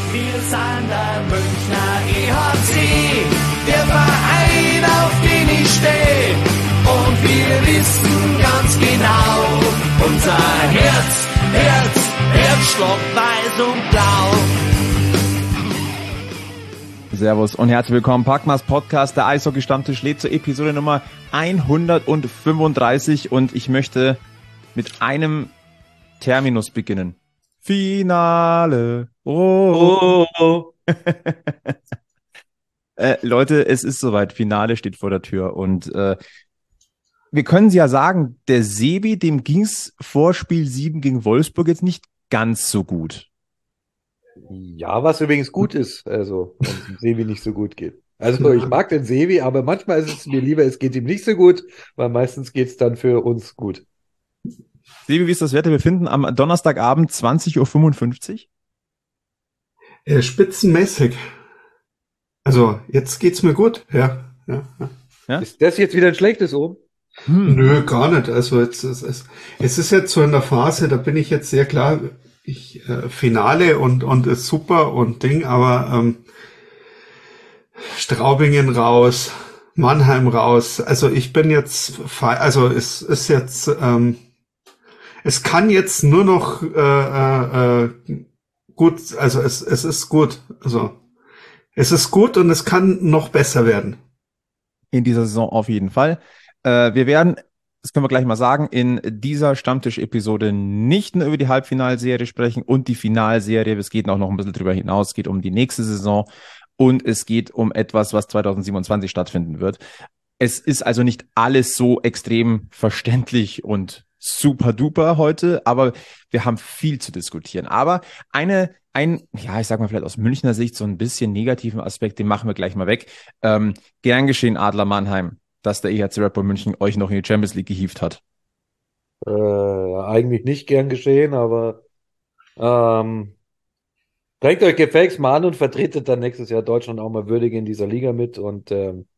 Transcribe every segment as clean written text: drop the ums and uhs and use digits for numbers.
Wir sind der Münchner EHC, der Verein, auf den ich stehe. Und wir wissen ganz genau, unser Herzschlag weiß und blau. Servus und herzlich willkommen. Packmas Podcast, der Eishockey-Stammtisch lädt zur Episode Nummer 135 und ich möchte mit einem Terminus beginnen. Finale. Oh. Leute, es ist soweit. Finale steht vor der Tür und wir können ja sagen, der Sebi, dem ging's vor Spiel 7 gegen Wolfsburg jetzt nicht ganz so gut. Ja, was übrigens gut ist, also wenn es dem Sebi nicht so gut geht. Also ich mag den Sebi, aber manchmal ist es mir lieber, es geht ihm nicht so gut, weil meistens geht es dann für uns gut. Sebi, wie ist das Wetterbefinden am Donnerstagabend 20.55 Uhr? Spitzenmäßig. Also jetzt geht's mir gut, ja. Ist das jetzt wieder ein schlechtes Omen? Nö, gar nicht. Also es ist jetzt so in der Phase, da bin ich jetzt sehr klar, Finale und ist super und Ding, aber Straubingen raus, Mannheim raus. Also ich bin jetzt, also es ist jetzt, es kann jetzt nur noch gut, also es ist gut. Also es ist gut und es kann noch besser werden. In dieser Saison auf jeden Fall. Wir werden, das können wir gleich mal sagen, in dieser Stammtisch-Episode nicht nur über die Halbfinalserie sprechen und die Finalserie. Es geht auch noch ein bisschen drüber hinaus. Es geht um die nächste Saison und es geht um etwas, was 2027 stattfinden wird. Es ist also nicht alles so extrem verständlich und super duper heute, aber wir haben viel zu diskutieren. Aber ich sag mal vielleicht aus Münchner Sicht so ein bisschen negativen Aspekt, den machen wir gleich mal weg. Gern geschehen, Adler Mannheim, dass der EHC Red Bull München euch noch in die Champions League gehievt hat. Eigentlich nicht gern geschehen, aber bringt euch gefälligst mal an und vertretet dann nächstes Jahr Deutschland auch mal würdig in dieser Liga mit und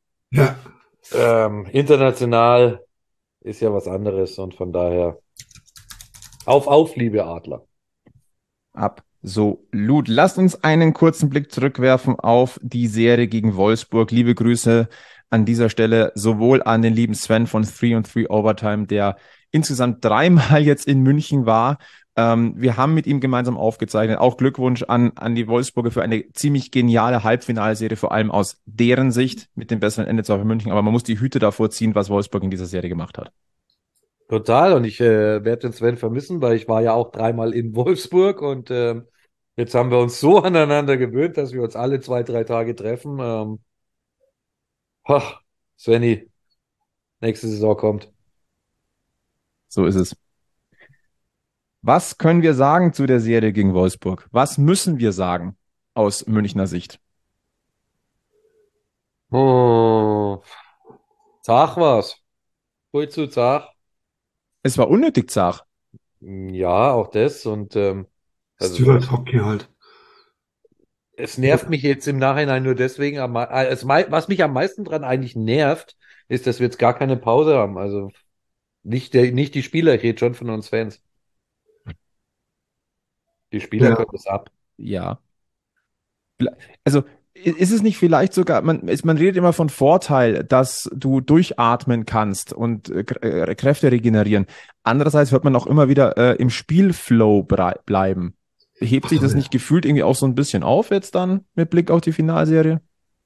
international ist ja was anderes und von daher auf, liebe Adler. Absolut. Lasst uns einen kurzen Blick zurückwerfen auf die Serie gegen Wolfsburg. Liebe Grüße an dieser Stelle sowohl an den lieben Sven von 3-on-3 Overtime, der insgesamt 3-mal jetzt in München war. Wir haben mit ihm gemeinsam aufgezeichnet. Auch Glückwunsch an die Wolfsburger für eine ziemlich geniale Halbfinalserie, vor allem aus deren Sicht, mit dem besseren Ende zwar für München, aber man muss die Hüte davor ziehen, was Wolfsburg in dieser Serie gemacht hat. Total, und ich werde den Sven vermissen, weil ich war ja auch 3-mal in Wolfsburg und jetzt haben wir uns so aneinander gewöhnt, dass wir uns alle 2-3 Tage treffen. Svenny, nächste Saison kommt. So ist es. Was können wir sagen zu der Serie gegen Wolfsburg? Was müssen wir sagen aus Münchner Sicht? Zach war's. Ruhig zu Zach. Es war unnötig zart. Ja, auch das und Stewart Hockey halt. es nervt mich jetzt im Nachhinein nur deswegen, was mich am meisten dran eigentlich nervt, ist, dass wir jetzt gar keine Pause haben. Also nicht die Spieler, ich rede schon von uns Fans. Die Spieler können das ab. Ja. Also ist es nicht vielleicht sogar, man redet immer von Vorteil, dass du durchatmen kannst und Kräfte regenerieren. Andererseits hört man auch immer wieder im Spielflow bleiben. Hebt sich das nicht gefühlt irgendwie auch so ein bisschen auf jetzt dann mit Blick auf die Finalserie?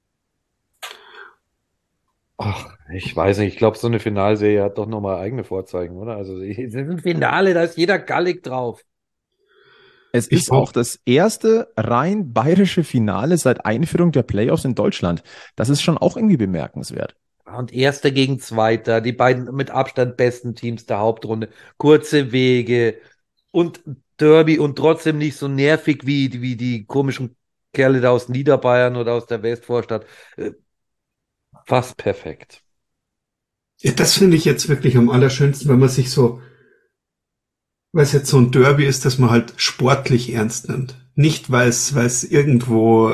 Ach, ich weiß nicht, ich glaube, so eine Finalserie hat doch nochmal eigene Vorzeichen, oder? Also das ist ein Finale, da ist jeder gallig drauf. Es ist auch das erste rein bayerische Finale seit Einführung der Playoffs in Deutschland. Das ist schon auch irgendwie bemerkenswert. Und Erster gegen Zweiter, die beiden mit Abstand besten Teams der Hauptrunde, kurze Wege und Derby und trotzdem nicht so nervig wie die komischen Kerle da aus Niederbayern oder aus der Westvorstadt. Fast perfekt. Ja, das finde ich jetzt wirklich am allerschönsten, wenn man sich so, weil es jetzt so ein Derby ist, dass man halt sportlich ernst nimmt. Nicht, weil es irgendwo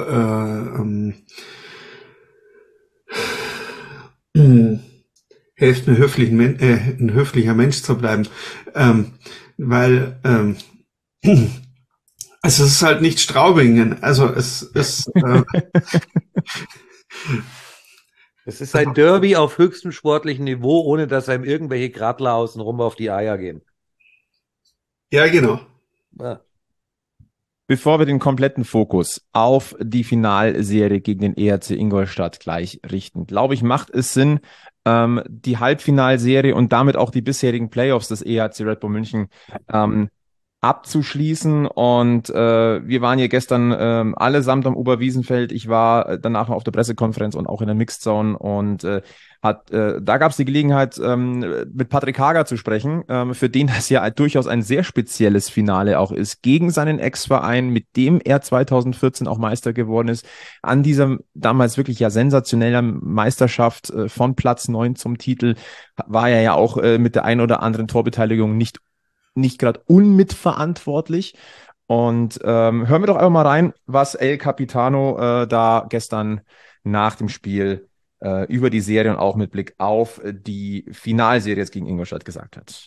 hilft, ein höflicher Mensch zu bleiben. Weil Also es ist halt nicht Straubingen. Also es ist Es ist ein Derby auf höchstem sportlichen Niveau, ohne dass einem irgendwelche Gradler außenrum auf die Eier gehen. ja genau. Ja. Bevor wir den kompletten Fokus auf die Finalserie gegen den ERC Ingolstadt gleich richten, glaube ich, macht es Sinn, die Halbfinalserie und damit auch die bisherigen Playoffs des ERC Red Bull München abzuschließen. Und wir waren hier gestern allesamt am Oberwiesenfeld. Ich war danach noch auf der Pressekonferenz und auch in der Mixed Zone und da gab es die Gelegenheit, mit Patrick Hager zu sprechen, für den das ja durchaus ein sehr spezielles Finale auch ist, gegen seinen Ex-Verein, mit dem er 2014 auch Meister geworden ist, an dieser damals wirklich ja sensationellen Meisterschaft von Platz 9 zum Titel, war er ja auch mit der ein oder anderen Torbeteiligung nicht gerade unmitverantwortlich. Und hören wir doch einfach mal rein, was El Capitano da gestern nach dem Spiel über die Serie und auch mit Blick auf die Finalserie jetzt gegen Ingolstadt gesagt hat.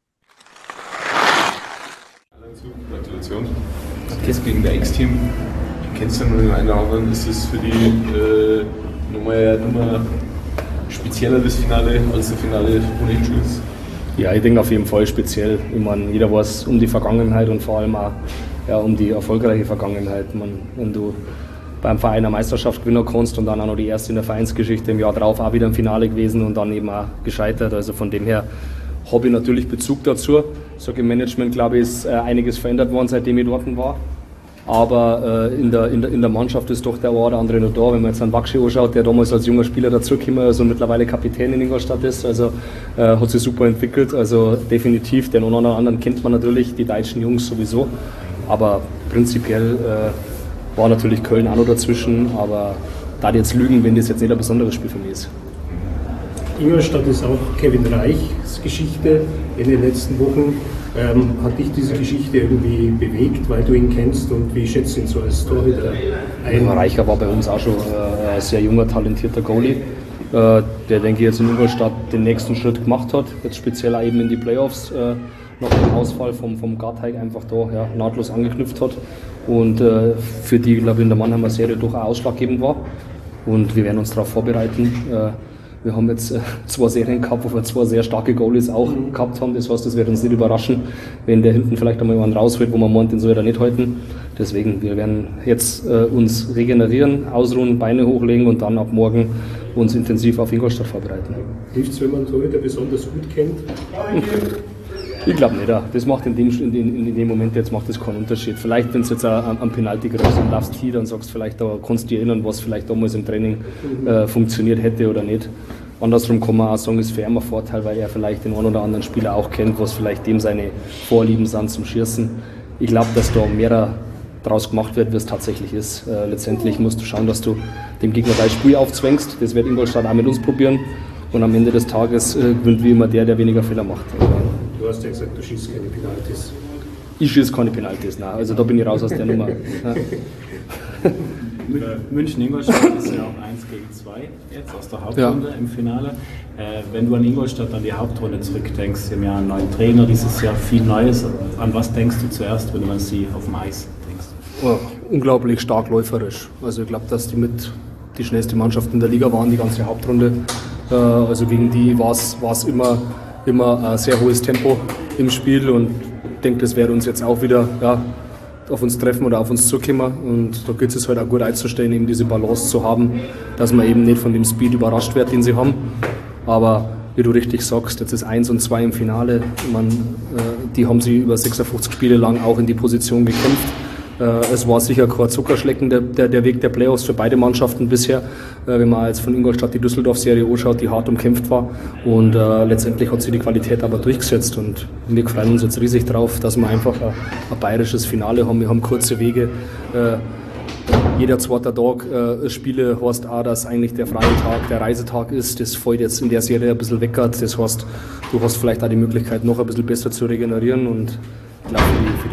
Gratulation. Jetzt gegen der Ex-Team. Du kennst ja nur den einen oder anderen. Ist es für die Nummer spezielleres Finale als das Finale ohne Jules? Ja, ich denke auf jeden Fall speziell. Ich meine, jeder weiß um die Vergangenheit und vor allem auch um die erfolgreiche Vergangenheit. Wenn du beim Verein eine Meisterschaft gewinnen kannst und dann auch noch die erste in der Vereinsgeschichte, im Jahr drauf auch wieder im Finale gewesen und dann eben auch gescheitert. Also von dem her habe ich natürlich Bezug dazu. Ich sage, im Management, glaube ich, ist einiges verändert worden, seitdem ich dort war. Aber in der Mannschaft ist doch der eine oder andere noch da. Wenn man jetzt an Bakshi anschaut, der damals als junger Spieler dazugekommen ist und mittlerweile Kapitän in Ingolstadt ist, also hat sich super entwickelt. Also definitiv, den einen oder anderen kennt man natürlich, die deutschen Jungs sowieso. Aber prinzipiell war natürlich Köln auch noch dazwischen. Aber da jetzt lügen, wenn das jetzt nicht ein besonderes Spiel für mich ist. Ingolstadt ist auch Kevin Reichs Geschichte in den letzten Wochen. Hat dich diese Geschichte irgendwie bewegt, weil du ihn kennst und wie schätzt du ihn so als Torhüter ein? Reicher war bei uns auch schon ein sehr junger, talentierter Goalie, der, denke ich, jetzt in Ingolstadt den nächsten Schritt gemacht hat, jetzt speziell auch eben in die Playoffs nach dem Ausfall vom Garteig einfach da nahtlos angeknüpft hat und für die, glaube ich, in der Mannheimer Serie doch auch ausschlaggebend war und wir werden uns darauf vorbereiten. Wir haben jetzt 2 Serien gehabt, wo wir 2 sehr starke Goalies auch gehabt haben. Das heißt, das wird uns nicht überraschen, wenn der hinten vielleicht einmal jemand rausfällt, wo man meint, den soll er nicht halten. Deswegen, wir werden jetzt uns regenerieren, ausruhen, Beine hochlegen und dann ab morgen uns intensiv auf Ingolstadt vorbereiten. Hilft es, wenn man einen Torhüter besonders gut kennt? Ich glaube nicht. Das macht in dem Moment jetzt macht das keinen Unterschied. Vielleicht, wenn du jetzt am Penalty kriegst und laufst hier, dann sagst du vielleicht, da kannst du dich erinnern, was vielleicht damals im Training funktioniert hätte oder nicht. Andersrum kann man auch sagen, ist für ihn ein Vorteil, weil er vielleicht den einen oder anderen Spieler auch kennt, was vielleicht dem seine Vorlieben sind zum Schießen. Ich glaube, dass da mehr draus gemacht wird, wie es tatsächlich ist. Letztendlich musst du schauen, dass du dem Gegner dein Spiel aufzwängst. Das wird Ingolstadt auch mit uns probieren. Und am Ende des Tages gewinnt wie immer der weniger Fehler macht. Du hast ja gesagt, du schießt keine Penalties. Ich schieße keine Penalties, nein. Also da bin ich raus aus der Nummer. München-Ingolstadt ist ja auch 1 gegen 2 jetzt aus der Hauptrunde im Finale. Wenn du an Ingolstadt an die Hauptrunde zurückdenkst, sie haben ja einen neuen Trainer dieses Jahr, viel Neues. An was denkst du zuerst, wenn du an sie auf dem Eis denkst? Oh, unglaublich stark läuferisch. Also ich glaube, dass die mit die schnellste Mannschaft in der Liga waren, die ganze Hauptrunde. Also gegen die war es immer ein sehr hohes Tempo im Spiel und ich denke, das wird uns jetzt auch wieder auf uns treffen oder auf uns zukommen und da gilt es halt auch gut einzustellen, eben diese Balance zu haben, dass man eben nicht von dem Speed überrascht wird, den sie haben, aber wie du richtig sagst, jetzt ist 1 und 2 im Finale, die haben sie über 56 Spiele lang auch in die Position gekämpft. Es war sicher kein Zuckerschlecken, der Weg der Playoffs für beide Mannschaften bisher. Wenn man jetzt von Ingolstadt die Düsseldorf-Serie anschaut, die hart umkämpft war. Und letztendlich hat sich die Qualität aber durchgesetzt. Und wir freuen uns jetzt riesig drauf, dass wir einfach ein bayerisches Finale haben. Wir haben kurze Wege. Jeder zweite Tag Spiele heißt auch, dass eigentlich der freie Tag der Reisetag ist. Das fällt jetzt in der Serie ein bisschen weg. Das heißt, du hast vielleicht auch die Möglichkeit, noch ein bisschen besser zu regenerieren. Und ich glaube, für die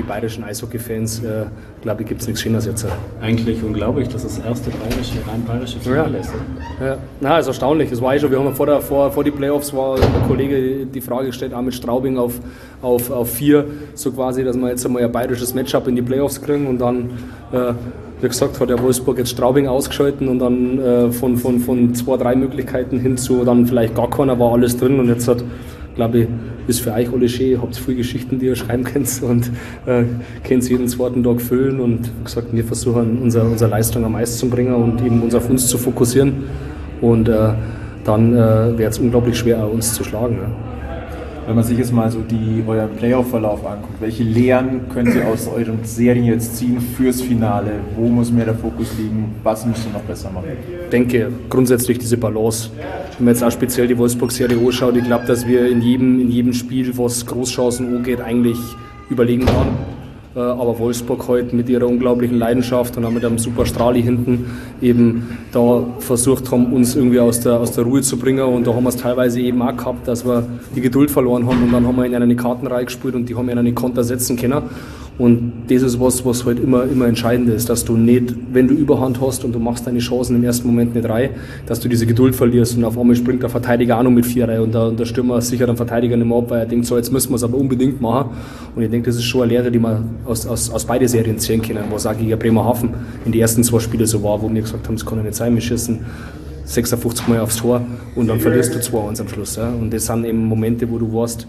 die bayerischen Eishockey-Fans, glaube ich, gibt es nichts Schöneres jetzt. Eigentlich unglaublich, dass das erste rein bayerische Finale ist. Ja, na, ist erstaunlich. Das war schon, wir haben vor die Playoffs war der Kollege die Frage gestellt, auch mit Straubing auf 4, so quasi, dass wir jetzt einmal ein bayerisches Matchup in die Playoffs kriegen und dann, wie gesagt, hat der Wolfsburg jetzt Straubing ausgeschalten und dann von 2, 3 Möglichkeiten hin zu dann vielleicht gar keiner, war alles drin und jetzt hat, glaube ich, ist für euch alle schön, ihr habt viele Geschichten, die ihr schreiben könnt und könnt jeden zweiten Tag füllen und wie gesagt, wir versuchen unsere Leistung am Eis zu bringen und eben uns auf uns zu fokussieren und dann wäre es unglaublich schwer, uns zu schlagen. Ja. Wenn man sich jetzt mal so euren Playoff-Verlauf anguckt, welche Lehren könnt ihr aus euren Serien jetzt ziehen fürs Finale? Wo muss mehr der Fokus liegen? Was müsst ihr noch besser machen? Ich denke grundsätzlich diese Balance. Wenn man jetzt auch speziell die Wolfsburg-Serie anschaut, ich glaube, dass wir in jedem Spiel, was Großchancen angeht, eigentlich überlegen waren. Aber Wolfsburg heute mit ihrer unglaublichen Leidenschaft und auch mit einem super Strahli hinten eben da versucht haben, uns irgendwie aus der Ruhe zu bringen und da haben wir es teilweise eben auch gehabt, dass wir die Geduld verloren haben und dann haben wir in eine Kartenreihe gespielt und die haben in eine Konter setzen können. Und das ist was halt immer entscheidend ist, dass du nicht, wenn du Überhand hast und du machst deine Chancen im ersten Moment nicht rein, dass du diese Geduld verlierst und auf einmal springt der Verteidiger auch noch mit 4 rein und der Stürmer sichert den Verteidiger nicht mehr ab, weil er denkt, so jetzt müssen wir es aber unbedingt machen. Und ich denke, das ist schon eine Lehre, die man aus beide Serien ziehen können, was auch gegen Bremerhaven in die ersten 2 Spiele so war, wo wir gesagt haben, das kann ja nicht sein, wir schießen 56 Mal aufs Tor und dann verlierst du 2-1 am Schluss. Ja. Und das sind eben Momente, wo du weißt,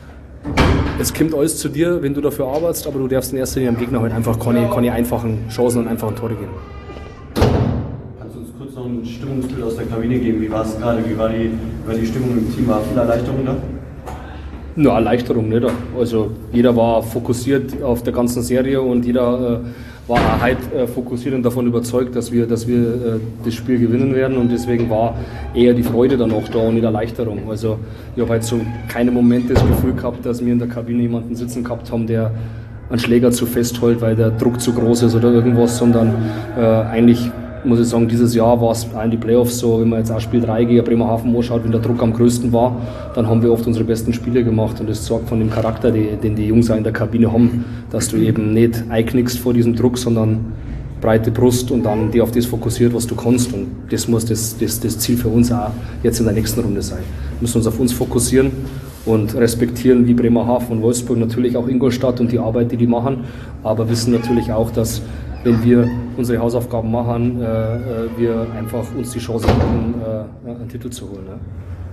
es kommt alles zu dir, wenn du dafür arbeitest, aber du darfst in erster Linie am Gegner halt einfach keine einfachen Chancen und einfachen Tore geben. Kannst du uns kurz noch ein Stimmungsbild aus der Kabine geben? Wie war es gerade? Wie war die Stimmung im Team? War viel Erleichterung da? Nur Erleichterung nicht. Also jeder war fokussiert auf der ganzen Serie und jeder war auch heute fokussiert und davon überzeugt, dass wir das Spiel gewinnen werden und deswegen war eher die Freude dann auch da und nicht Erleichterung. Also ich habe halt so keine Momente das Gefühl gehabt, dass wir in der Kabine jemanden sitzen gehabt haben, der einen Schläger zu fest hält, weil der Druck zu groß ist oder irgendwas, sondern eigentlich muss ich sagen, dieses Jahr war es in die Playoffs so, wenn man jetzt auch Spiel 3 gegen Bremerhaven anschaut, wenn der Druck am größten war, dann haben wir oft unsere besten Spiele gemacht und das sorgt von dem Charakter, den die Jungs auch in der Kabine haben, dass du eben nicht einknickst vor diesem Druck, sondern breite Brust und dann die auf das fokussiert, was du kannst und das muss das Ziel für uns auch jetzt in der nächsten Runde sein. Wir müssen uns auf uns fokussieren und respektieren wie Bremerhaven und Wolfsburg natürlich auch Ingolstadt und die Arbeit, die machen, aber wissen natürlich auch, dass wenn wir unsere Hausaufgaben machen, wir einfach uns die Chance haben, einen Titel zu holen. Ne?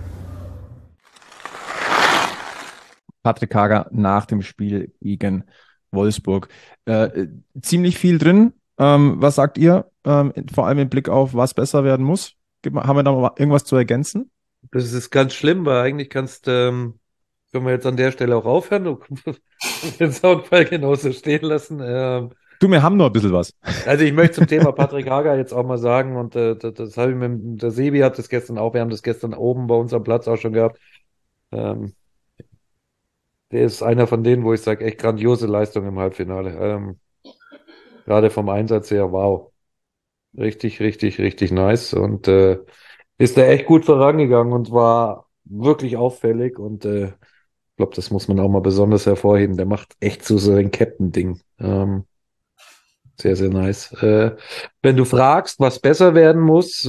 Patrick Hager nach dem Spiel gegen Wolfsburg. Ziemlich viel drin. Was sagt ihr? Vor allem im Blick auf, was besser werden muss. Haben wir da mal irgendwas zu ergänzen? Das ist ganz schlimm, weil eigentlich können wir jetzt an der Stelle auch aufhören und den Soundfall genauso stehen lassen. Du, wir haben noch ein bisschen was. Also ich möchte zum Thema Patrick Hager jetzt auch mal sagen und das habe ich der Sebi hat das gestern auch, wir haben das gestern oben bei uns am Platz auch schon gehabt. Der ist einer von denen, wo ich sage, echt grandiose Leistung im Halbfinale. Gerade vom Einsatz her, wow. Richtig, richtig, richtig nice und ist da echt gut vorangegangen und war wirklich auffällig und ich glaube, das muss man auch mal besonders hervorheben. Der macht echt so ein Captain-Ding. Sehr, sehr nice. Wenn du fragst, was besser werden muss,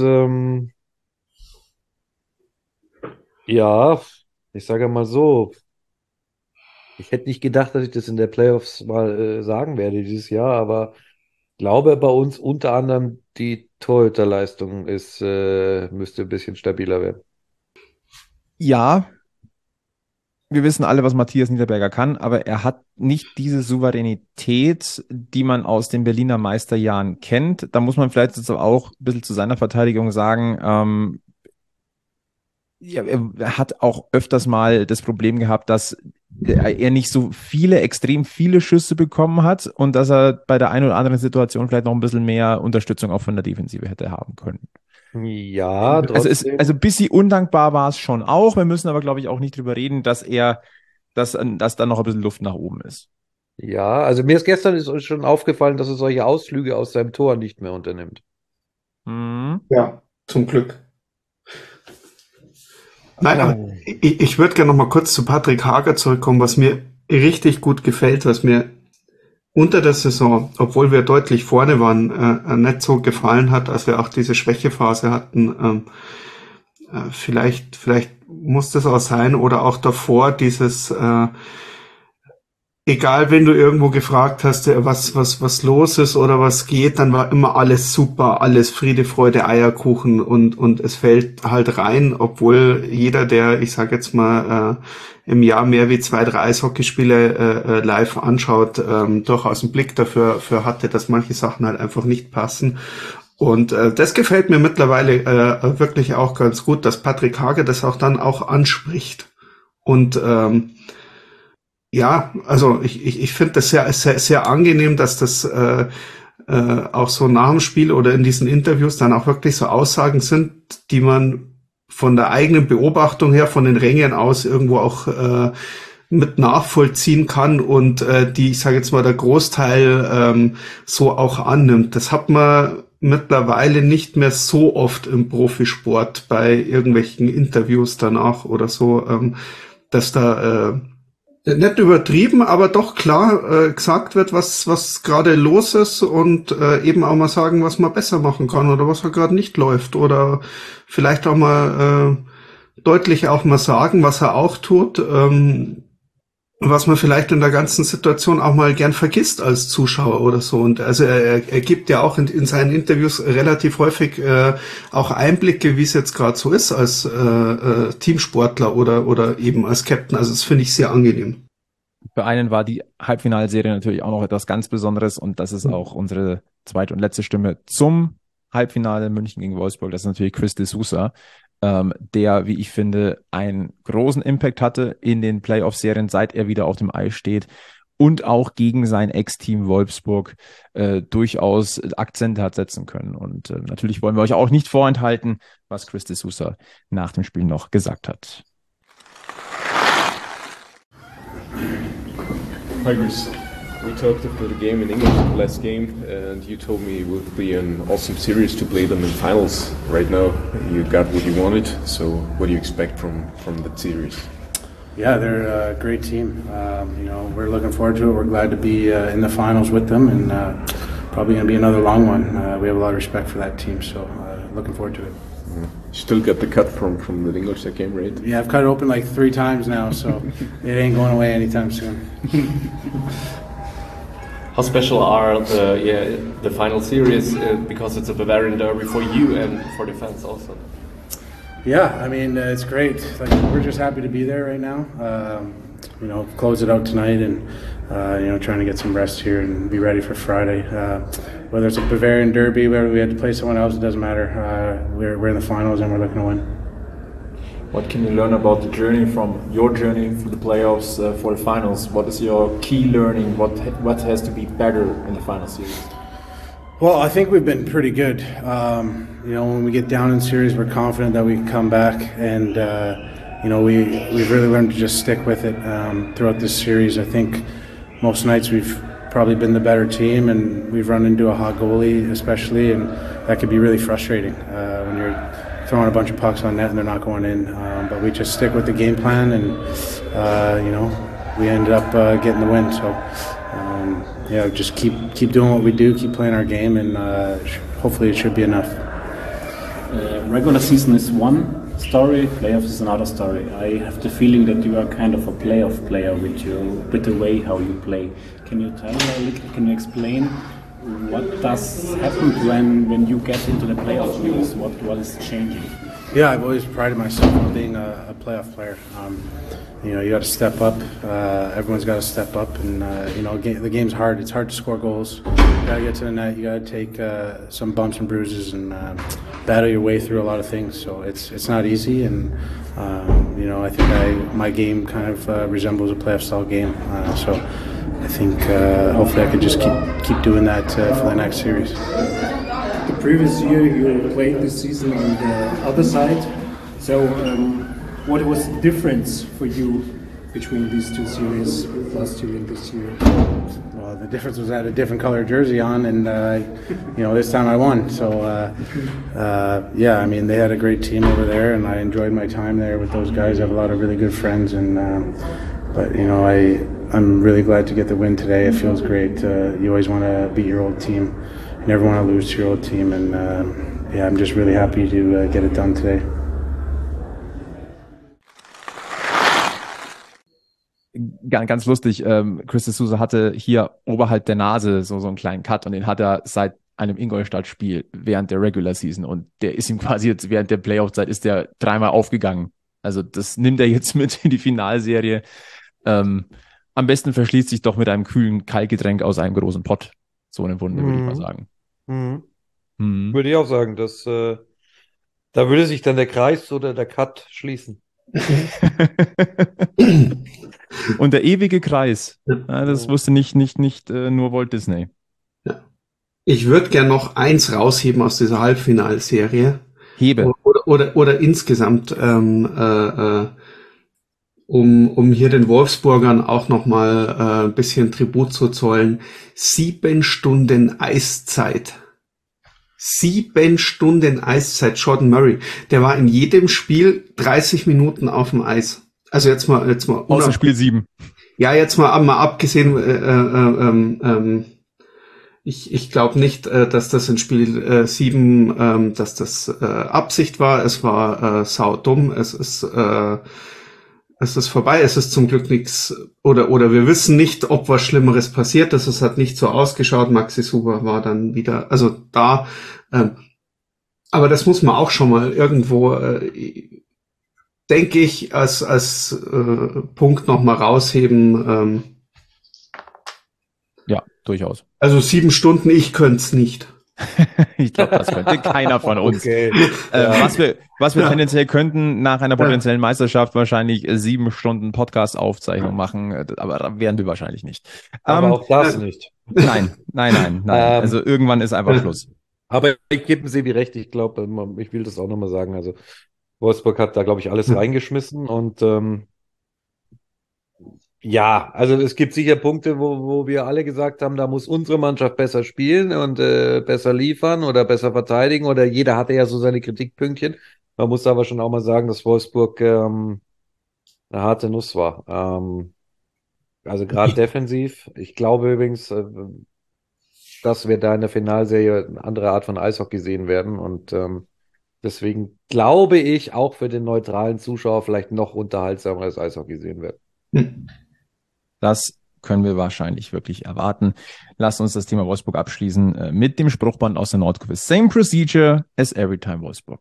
ja, ich sage mal so, ich hätte nicht gedacht, dass ich das in der Playoffs mal sagen werde dieses Jahr, aber ich glaube bei uns unter anderem die Torhüterleistung müsste ein bisschen stabiler werden. Ja, wir wissen alle, was Matthias Niederberger kann, aber er hat nicht diese Souveränität, die man aus den Berliner Meisterjahren kennt. Da muss man vielleicht jetzt auch ein bisschen zu seiner Verteidigung sagen, ja, er hat auch öfters mal das Problem gehabt, dass er nicht so extrem viele Schüsse bekommen hat und dass er bei der einen oder anderen Situation vielleicht noch ein bisschen mehr Unterstützung auch von der Defensive hätte haben können. Ja, also ein bisschen undankbar war es schon auch. Wir müssen aber, glaube ich, auch nicht drüber reden, dass da noch ein bisschen Luft nach oben ist. Ja, also mir ist gestern schon aufgefallen, dass er solche Ausflüge aus seinem Tor nicht mehr unternimmt. Mhm. Ja, zum Glück. Nein, aber ich würde gerne noch mal kurz zu Patrick Hager zurückkommen, was mir richtig gut gefällt, was mir unter der Saison, obwohl wir deutlich vorne waren, nicht so gefallen hat, als wir auch diese Schwächephase hatten. Vielleicht muss das auch sein, oder auch davor dieses, egal, wenn du irgendwo gefragt hast, was los ist oder was geht, dann war immer alles super, alles Friede, Freude, Eierkuchen, und es fällt halt rein, obwohl jeder, der, ich sag jetzt mal, im Jahr mehr wie 2, 3 Eishockeyspiele live anschaut, durchaus einen Blick dafür hatte, dass manche Sachen halt einfach nicht passen. Und das gefällt mir mittlerweile wirklich auch ganz gut, dass Patrick Hage das auch dann auch anspricht. Und ja, also ich finde das sehr, sehr, sehr angenehm, dass das auch so nach dem Spiel oder in diesen Interviews dann auch wirklich so Aussagen sind, die man von der eigenen Beobachtung her, von den Rängen aus irgendwo auch mit nachvollziehen kann, und die, ich sage jetzt mal, der Großteil so auch annimmt. Das hat man mittlerweile nicht mehr so oft im Profisport bei irgendwelchen Interviews danach oder so, dass da nicht übertrieben, aber doch klar gesagt wird, was gerade los ist, und eben auch mal sagen, was man besser machen kann oder was gerade nicht läuft, oder vielleicht auch mal deutlich auch mal sagen, was er auch tut, was man vielleicht in der ganzen Situation auch mal gern vergisst als Zuschauer oder so. Und also er gibt ja auch in seinen Interviews relativ häufig auch Einblicke, wie es jetzt gerade so ist als Teamsportler oder eben als Captain. Also das finde ich sehr angenehm. Für einen war die Halbfinalserie natürlich auch noch etwas ganz Besonderes, und das ist auch unsere zweite und letzte Stimme zum Halbfinale München gegen Wolfsburg. Das ist natürlich Chris de Sousa, der, wie ich finde, einen großen Impact hatte in den Playoff-Serien, seit er wieder auf dem Eis steht, und auch gegen sein Ex-Team Wolfsburg durchaus Akzente hat setzen können. Und natürlich wollen wir euch auch nicht vorenthalten, was Chris de Sousa nach dem Spiel noch gesagt hat. Hi Chris, we talked after the game in English, the last game, and you told me it would be an awesome series to play them in finals. Right now, you got what you wanted, so what do you expect from that series? Yeah, they're a great team. We're looking forward to it. We're glad to be in the finals with them, and probably going to be another long one. We have a lot of respect for that team, so looking forward to it. Still got the cut from the Ingolstadt game, right? Yeah, I've cut it open like 3 times now, so it ain't going away anytime soon. How special are the final series because it's a Bavarian derby for you and for the fans also? Yeah, I mean it's great. Like, we're just happy to be there right now. Close it out tonight, and trying to get some rest here and be ready for Friday. Whether it's a Bavarian derby, whether we had to play someone else, it doesn't matter. We're in the finals and we're looking to win. What can you learn about the journey from your journey for the playoffs for the finals? What is your key learning? What has to be better in the final series? Well, I think we've been pretty good. When we get down in series, we're confident that we can come back, and we've really learned to just stick with it throughout this series. I think most nights we've probably been the better team, and we've run into a hot goalie especially, and that could be really frustrating when you're throwing a bunch of pucks on net and they're not going in. But we just stick with the game plan, and we ended up getting the win. So just keep doing what we do, keep playing our game, and hopefully it should be enough. Regular season is one story, playoffs is another story. I have the feeling that you are kind of a playoff player with the way how you play. Can you tell me a little? Can you explain what does happen when you get into the playoff games? What is changing? Yeah, I've always prided myself on being a playoff player. You got to step up. Everyone's got to step up, and the game's hard. It's hard to score goals. You got to get to the net. You got to take some bumps and bruises and battle your way through a lot of things. So it's not easy, and I think my game kind of resembles a playoff style game. So I think hopefully I could just keep doing that for the next series. The previous year you played this season on the other side. So what was the difference for you between these two series, last year and this year? Well, the difference was I had a different color jersey on, and this time I won. So they had a great team over there, and I enjoyed my time there with those guys. I have a lot of really good friends, and I'm really glad to get the win today. It feels great. You always want to beat your old team. You never want to lose to your old team. And yeah, I'm just really happy to get it done today. Ganz lustig, Chris de Sousa hatte hier oberhalb der Nase so einen kleinen Cut und den hat er seit einem Ingolstadt-Spiel während der Regular Season und der ist ihm quasi jetzt während der Playoff-Zeit ist der dreimal aufgegangen. Also das nimmt er jetzt mit in die Finalserie. Am besten verschließt sich doch mit einem kühlen Kaltgetränk aus einem großen Pott. So eine Wunde, würde ich mal sagen. Würde ich auch sagen, dass da würde sich dann der Kreis oder der Cut schließen. Und der ewige Kreis, ja, das wusste nicht nur Walt Disney. Ja. Ich würde gern noch eins rausheben aus dieser Halbfinalserie. Hebe. Oder insgesamt, um hier den Wolfsburgern auch nochmal ein bisschen Tribut zu zollen. 7 Stunden Eiszeit. 7 Stunden Eiszeit, Jordan Murray. Der war in jedem Spiel 30 Minuten auf dem Eis. Also jetzt mal. Außer Spiel 7. Ja, jetzt mal abgesehen, ich glaube nicht, dass das in Spiel 7, dass das Absicht war. Es war saudumm. Es ist vorbei. Es ist zum Glück nichts, oder wir wissen nicht, ob was Schlimmeres passiert ist. Es hat nicht so ausgeschaut. Maxi Suber war dann wieder, also da, aber das muss man auch schon mal irgendwo, denke ich, als Punkt noch mal rausheben. Ja, durchaus. Also 7 Stunden, ich könnte es nicht. Ich glaube, das könnte keiner von uns. Okay. Was wir tendenziell könnten, nach einer potenziellen Meisterschaft wahrscheinlich 7 Stunden Podcast-Aufzeichnung machen, aber werden wir wahrscheinlich nicht. Aber auch das nicht. Nein. Also irgendwann ist einfach Schluss. Aber ich gebe Sebi recht, ich glaube, ich will das auch nochmal sagen, also Wolfsburg hat da, glaube ich, alles reingeschmissen und ja, also es gibt sicher Punkte, wo wir alle gesagt haben, da muss unsere Mannschaft besser spielen und besser liefern oder besser verteidigen oder jeder hatte ja so seine Kritikpünktchen. Man muss aber schon auch mal sagen, dass Wolfsburg eine harte Nuss war. Also gerade defensiv. Ich glaube übrigens, dass wir da in der Finalserie eine andere Art von Eishockey sehen werden und deswegen glaube ich auch für den neutralen Zuschauer vielleicht noch unterhaltsameres Eishockey sehen werden. Das können wir wahrscheinlich wirklich erwarten. Lasst uns das Thema Wolfsburg abschließen mit dem Spruchband aus der Nordkurve. Same procedure as every time Wolfsburg.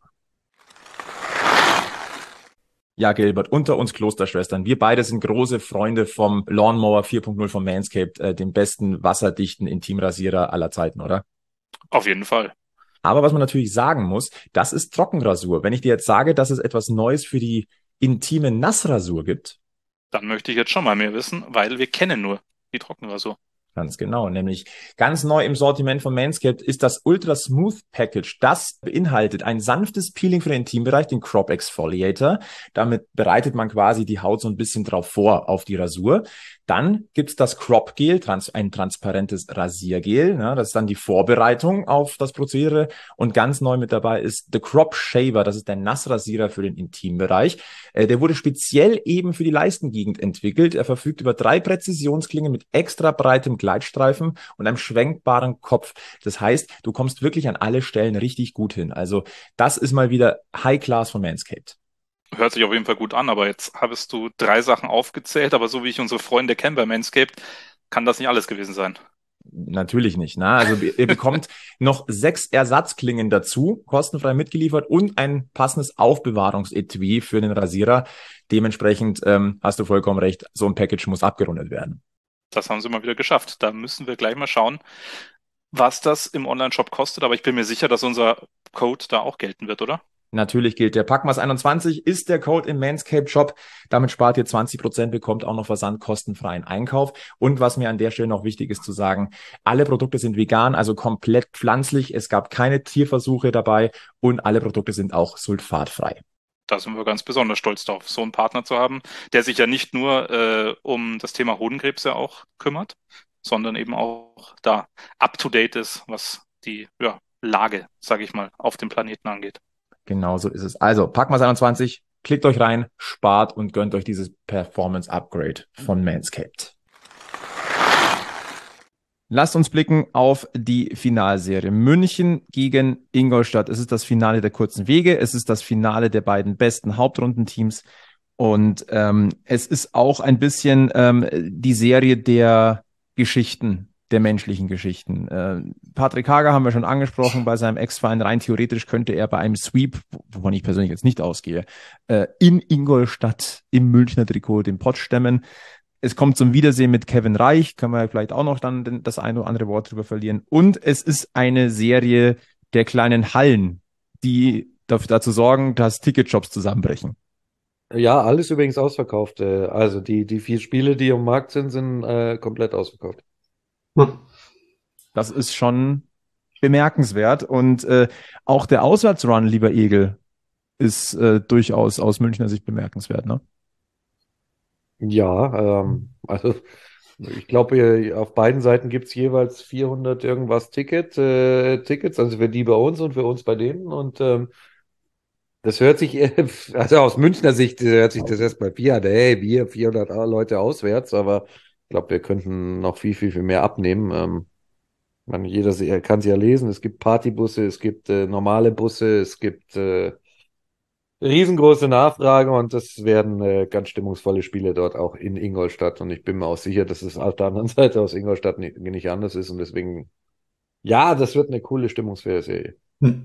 Ja, Gilbert, unter uns Klosterschwestern. Wir beide sind große Freunde vom Lawnmower 4.0 von Manscaped, dem besten wasserdichten Intimrasierer aller Zeiten, oder? Auf jeden Fall. Aber was man natürlich sagen muss, das ist Trockenrasur. Wenn ich dir jetzt sage, dass es etwas Neues für die intime Nassrasur gibt, dann möchte ich jetzt schon mal mehr wissen, weil wir kennen nur die Trockenrasur. Ganz genau, nämlich ganz neu im Sortiment von Manscaped ist das Ultra Smooth Package. Das beinhaltet ein sanftes Peeling für den Intimbereich, den Crop Exfoliator. Damit bereitet man quasi die Haut so ein bisschen drauf vor auf die Rasur. Dann gibt's das Crop Gel, ein transparentes Rasiergel. Ja, das ist dann die Vorbereitung auf das Prozedere. Und ganz neu mit dabei ist The Crop Shaver. Das ist der Nassrasierer für den Intimbereich. Der wurde speziell eben für die Leistengegend entwickelt. Er verfügt über 3 Präzisionsklingen mit extra breitem Gleitstreifen und einem schwenkbaren Kopf. Das heißt, du kommst wirklich an alle Stellen richtig gut hin. Also das ist mal wieder High Class von Manscaped. Hört sich auf jeden Fall gut an, aber jetzt hast du 3 Sachen aufgezählt, aber so wie ich unsere Freunde kenne bei Manscaped, kann das nicht alles gewesen sein. Natürlich nicht. Ne? Also ihr bekommt noch 6 Ersatzklingen dazu, kostenfrei mitgeliefert und ein passendes Aufbewahrungsetui für den Rasierer. Dementsprechend hast du vollkommen recht, so ein Package muss abgerundet werden. Das haben sie mal wieder geschafft. Da müssen wir gleich mal schauen, was das im Onlineshop kostet, aber ich bin mir sicher, dass unser Code da auch gelten wird, oder? Natürlich gilt der Packmas21 ist der Code im Manscaped Shop. Damit spart ihr 20%, bekommt auch noch versandkostenfreien Einkauf. Und was mir an der Stelle noch wichtig ist zu sagen, alle Produkte sind vegan, also komplett pflanzlich. Es gab keine Tierversuche dabei und alle Produkte sind auch sulfatfrei. Da sind wir ganz besonders stolz drauf, so einen Partner zu haben, der sich ja nicht nur um das Thema Hodenkrebs ja auch kümmert, sondern eben auch da up-to-date ist, was die Lage, sage ich mal, auf dem Planeten angeht. Genau so ist es. Also, Packmas21, klickt euch rein, spart und gönnt euch dieses Performance-Upgrade von Manscaped. Lasst uns blicken auf die Finalserie. München gegen Ingolstadt. Es ist das Finale der kurzen Wege. Es ist das Finale der beiden besten Hauptrundenteams. Und es ist auch ein bisschen die Serie der Geschichten, der menschlichen Geschichten. Patrick Hager haben wir schon angesprochen bei seinem Ex-Verein. Rein theoretisch könnte er bei einem Sweep, wovon ich persönlich jetzt nicht ausgehe, in Ingolstadt im Münchner Trikot den Pott stemmen. Es kommt zum Wiedersehen mit Kevin Reich, können wir vielleicht auch noch dann das ein oder andere Wort drüber verlieren. Und es ist eine Serie der kleinen Hallen, die dazu sorgen, dass Ticketshops zusammenbrechen. Ja, alles übrigens ausverkauft. Also die 4 Spiele, die am Markt sind komplett ausverkauft. Das ist schon bemerkenswert. Und auch der Auswärtsrun, lieber Egel, ist durchaus aus Münchner Sicht bemerkenswert, ne? Ja, also ich glaube, auf beiden Seiten gibt es jeweils 400 irgendwas Tickets, also für die bei uns und für uns bei denen. Und das hört sich, also aus Münchner Sicht hört sich das erstmal viel an. Hey, wir 400 Leute auswärts, aber ich glaube, wir könnten noch viel, viel, viel mehr abnehmen. Jeder kann es ja lesen. Es gibt Partybusse, es gibt normale Busse, es gibt riesengroße Nachfrage und das werden ganz stimmungsvolle Spiele dort auch in Ingolstadt. Und ich bin mir auch sicher, dass es auf der anderen Seite aus Ingolstadt nicht anders ist. Und deswegen, ja, das wird eine coole Stimmungsserie.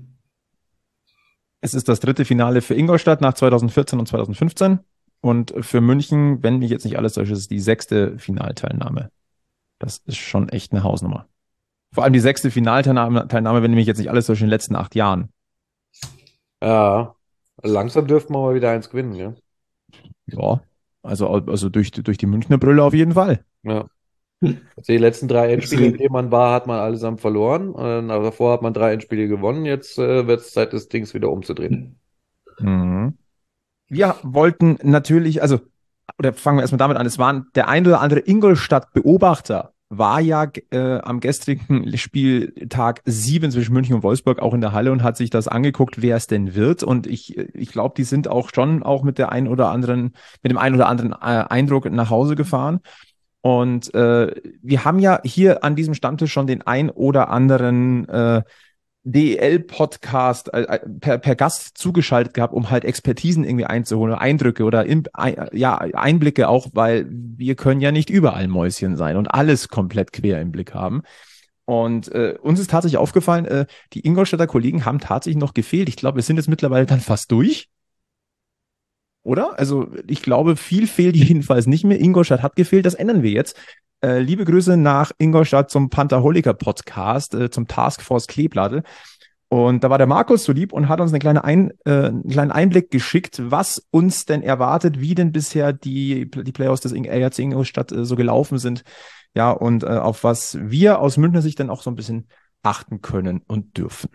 Es ist das 3. Finale für Ingolstadt nach 2014 und 2015. Und für München, wenn mich jetzt nicht alles täuscht, ist es die 6. Finalteilnahme. Das ist schon echt eine Hausnummer. Vor allem die 6. Finalteilnahme, wenn mich jetzt nicht alles täuscht, in den letzten 8 Jahren. Ja, langsam dürften wir mal wieder eins gewinnen, ja. Ja, also durch die Münchner Brille auf jeden Fall. Ja. Also die letzten 3 Endspiele, in denen man war, hat man allesamt verloren. Aber davor hat man 3 Endspiele gewonnen. Jetzt wird es Zeit, das Dings wieder umzudrehen. Mhm. Wir wollten natürlich, oder fangen wir erstmal damit an, es waren der ein oder andere Ingolstadt-Beobachter war ja am gestrigen Spieltag 7 zwischen München und Wolfsburg auch in der Halle und hat sich das angeguckt, wer es denn wird. Und ich glaube, die sind auch schon mit dem einen oder anderen Eindruck nach Hause gefahren. Und wir haben ja hier an diesem Stammtisch schon den ein oder anderen DEL-Podcast per Gast zugeschaltet gehabt, um halt Expertisen irgendwie einzuholen, oder Eindrücke oder Einblicke auch, weil wir können ja nicht überall Mäuschen sein und alles komplett quer im Blick haben. Und uns ist tatsächlich aufgefallen, die Ingolstädter Kollegen haben tatsächlich noch gefehlt. Ich glaube, wir sind jetzt mittlerweile dann fast durch. Oder? Also ich glaube, viel fehlt jedenfalls nicht mehr. Ingolstadt hat gefehlt, das ändern wir jetzt. Liebe Grüße nach Ingolstadt zum Pantherholiker-Podcast, zum Taskforce Kleeblatt. Und da war der Markus so lieb und hat uns einen kleinen Einblick geschickt, was uns denn erwartet, wie denn bisher die Playoffs des ERC Ingolstadt so gelaufen sind. Ja, und auf was wir aus Münchner Sicht dann auch so ein bisschen achten können und dürfen.